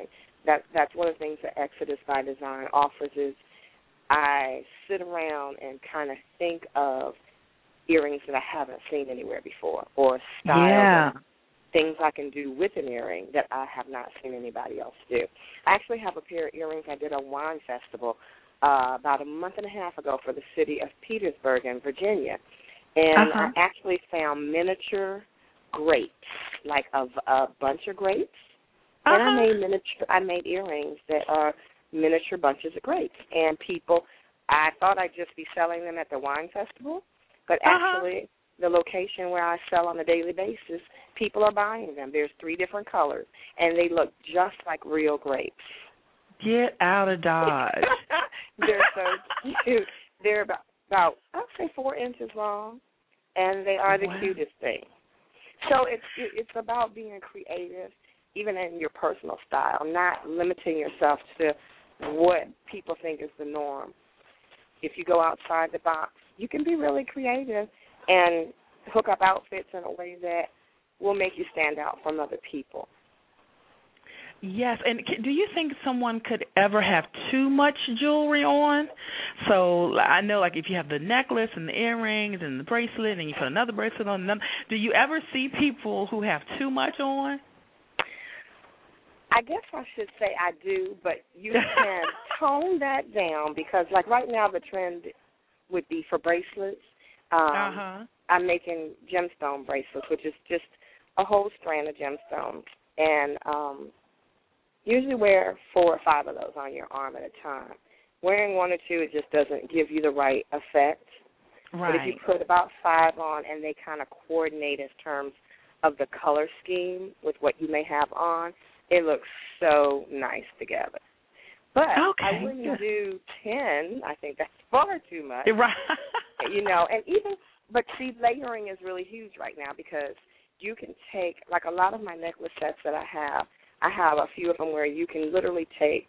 that's one of the things that Exodus by Design offers is I sit around and kind of think of earrings that I haven't seen anywhere before, or styles, things I can do with an earring that I have not seen anybody else do. I actually have a pair of earrings I did a wine festival about a month and a half ago for the city of Petersburg in Virginia, and I actually found miniature grapes, like a bunch of grapes, and I made earrings that are miniature bunches of grapes. And people, I thought I'd just be selling them at the wine festival, but actually the location where I sell on a daily basis, people are buying them. There's 3 different colors, and they look just like real grapes. Get out of Dodge. They're so cute. They're about I'd say 4 inches long, and they are the cutest thing. So it's about being creative, even in your personal style, not limiting yourself to what people think is the norm. If you go outside the box, you can be really creative and hook up outfits in a way that will make you stand out from other people. Yes, and do you think someone could ever have too much jewelry on? So I know, like, if you have the necklace and the earrings and the bracelet and you put another bracelet on them, do you ever see people who have too much on? I guess I should say I do, but you can tone that down because, like, right now the trend would be for bracelets. I'm making gemstone bracelets, which is just a whole strand of gemstones, and usually wear 4 or 5 of those on your arm at a time. Wearing 1 or 2, it just doesn't give you the right effect. Right. But if you put about 5 on and they kind of coordinate in terms of the color scheme with what you may have on, it looks so nice together. But I wouldn't do 10. I think that's far too much. Right. You know, and even, but see, layering is really huge right now because you can take, like a lot of my necklace sets that I have a few of them where you can literally take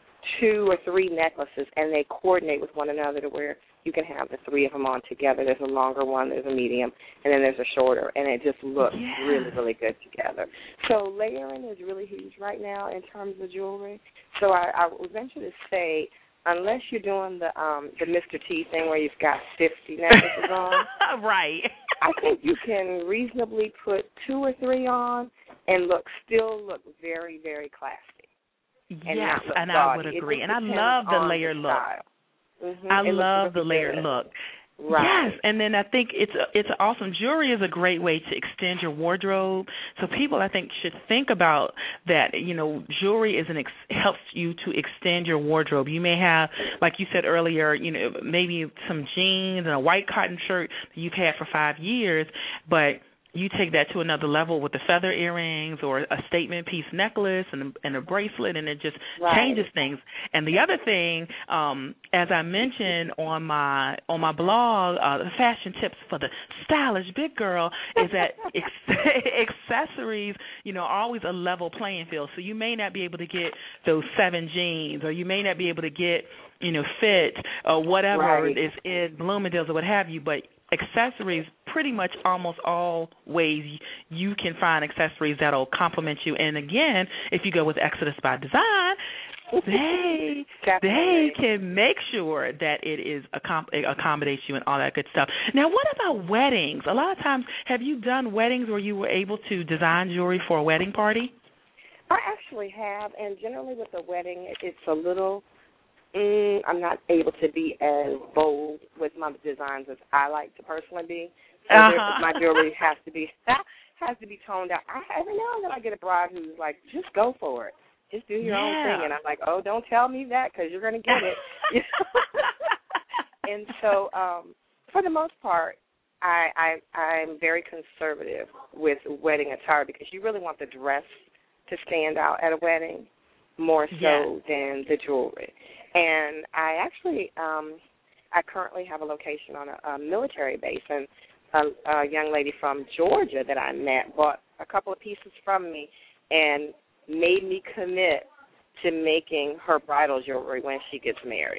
2 or 3 necklaces and they coordinate with one another to where you can have the 3 of them on together. There's a longer one, there's a medium, and then there's a shorter, and it just looks really, really good together. So layering is really huge right now in terms of jewelry. So I would venture to say, unless you're doing the Mr. T thing where you've got 50 necklaces on, right? I think you can reasonably put 2 or 3 on and still look very, very classy. Yes, and I would agree. And I love the layered look. I love the layered look. Right. Yes, and then I think it's awesome. Jewelry is a great way to extend your wardrobe. So people, I think, should think about that. You know, jewelry helps you to extend your wardrobe. You may have, like you said earlier, you know, maybe some jeans and a white cotton shirt that you've had for 5 years, but you take that to another level with the feather earrings or a statement piece necklace and a bracelet, and it just changes things. And the other thing, as I mentioned on my blog, the fashion tips for the stylish big girl is that accessories, you know, are always a level playing field. So you may not be able to get those 7 jeans, or you may not be able to get, you know, fit or whatever is in Bloomingdale's or what have you, but accessories, pretty much almost always you can find accessories that'll complement you. And again, if you go with Exodus by Design, they can make sure that it is accommodates you and all that good stuff. Now, what about weddings? A lot of times, have you done weddings where you were able to design jewelry for a wedding party? I actually have, and generally with a wedding, it's a little I'm not able to be as bold with my designs as I like to personally be. So my jewelry has to be toned down. Every now and then I get a bride who's like, just go for it. Just do your own thing. And I'm like, oh, don't tell me that because you're going to get it. And so for the most part, I'm very conservative with wedding attire because you really want the dress to stand out at a wedding more so than the jewelry. And I actually, I currently have a location on a military base, and a young lady from Georgia that I met bought a couple of pieces from me and made me commit to making her bridal jewelry when she gets married.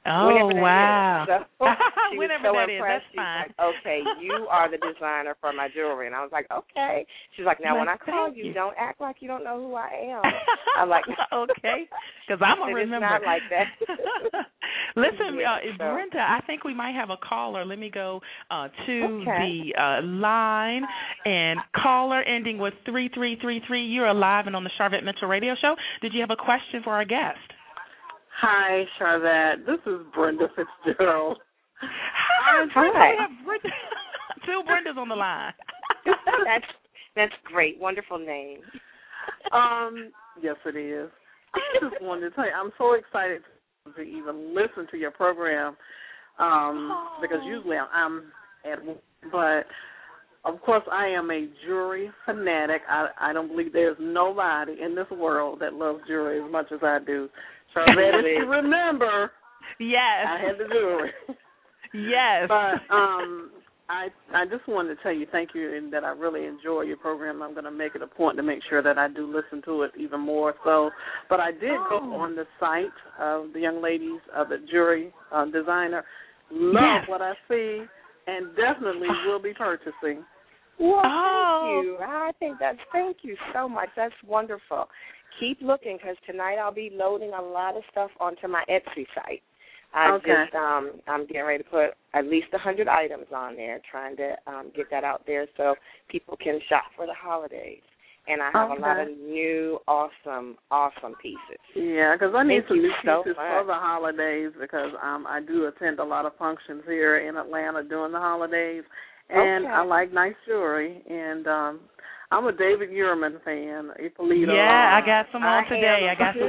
Oh, wow. So she was whenever so that impressed. is, that's fine. She's like, okay, you are the designer for my jewelry. And I was like, okay. She's like, now, when I call you, don't act like you don't know who I am. I'm like, okay, because I'm going to remember. It's not like that. Listen, Brenda, I think we might have a caller. Let me go to the line. And caller ending with 3333. You're live and on the Sharvette Mitchell Radio Show. Did you have a question for our guest? Hi, Sharvette. This is Brenda Fitzgerald. Hi. We have Brenda. Two Brendas on the line. That's great. Wonderful name. Yes, it is. I just wanted to tell you, I'm so excited to even listen to your program because usually I'm at work, but of course I am a jewelry fanatic. I don't believe there's nobody in this world that loves jewelry as much as I do. So if you remember, yes, I had the jewelry. Yes. But I just wanted to tell you thank you and that I really enjoy your program. I'm going to make it a point to make sure that I do listen to it even more so. But I did go on the site of the young ladies of the jewelry designer. Love what I see and definitely will be purchasing. Well, thank you. Thank you so much. That's wonderful. Keep looking because tonight I'll be loading a lot of stuff onto my Etsy site. I'm getting ready to put at least 100 items on there, trying to get that out there so people can shop for the holidays. And I have a lot of new, awesome pieces. Yeah, because I need some new pieces for the holidays because I do attend a lot of functions here in Atlanta during the holidays, and I like nice jewelry. And I'm a David Yurman fan. Ippolito. Yeah, I got some on today.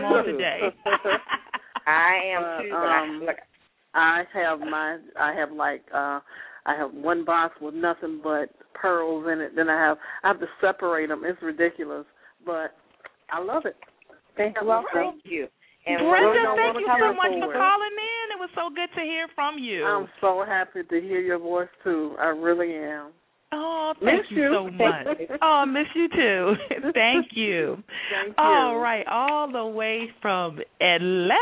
I am too. But I have one box with nothing but pearls in it. Then I have to separate them. It's ridiculous, but I love it. Thank you. And Brenda, thank you so much for calling in. It was so good to hear from you. I'm so happy to hear your voice too. I really am. Oh, thank you so much. Oh, I miss you too. Thank you. Thank you. All right, all the way from Atlanta.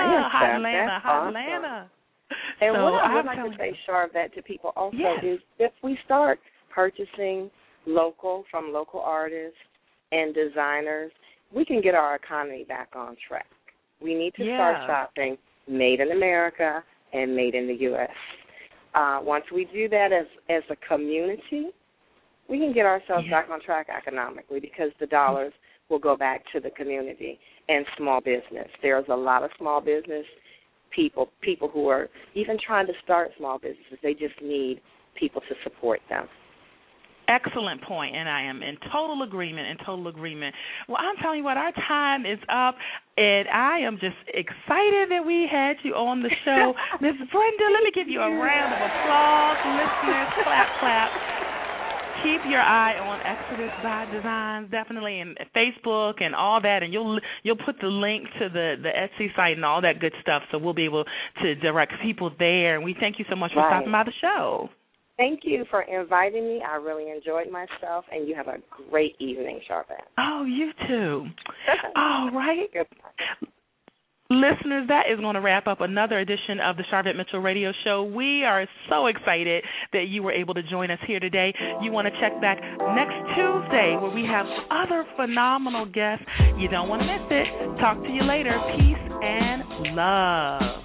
And what I would like to say, Sharvette, to people also is if we start purchasing from local artists and designers, we can get our economy back on track. We need to start shopping made in America and made in the U.S. Once we do that as a community, we can get ourselves back on track economically because the dollars will go back to the community and small business. There's a lot of small business people who are even trying to start small businesses. They just need people to support them. Excellent point, and I am in total agreement. Well, I'm telling you what, our time is up, and I am just excited that we had you on the show. Miss Brenda, let me give you a round of applause. Listeners, clap, clap. Keep your eye on Exodus by Designs, definitely, and Facebook and all that, and you'll put the link to the Etsy site and all that good stuff, so we'll be able to direct people there, and we thank you so much for stopping by the show. Thank you for inviting me. I really enjoyed myself, and you have a great evening, Sharvette. Oh, you too. All right. Listeners, that is going to wrap up another edition of the Sharvette Mitchell Radio Show. We are so excited that you were able to join us here today. You want to check back next Tuesday where we have other phenomenal guests. You don't want to miss it. Talk to you later. Peace and love.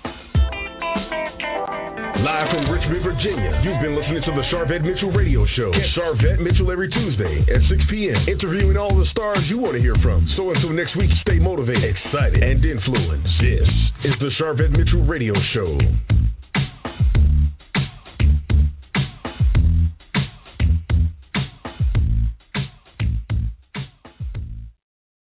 Live from Richmond, Virginia, you've been listening to the Sharvette Mitchell Radio Show. Catch Sharvette Mitchell every Tuesday at 6 p.m., interviewing all the stars you want to hear from. So until next week, stay motivated, excited, and influenced. This is the Sharvette Mitchell Radio Show.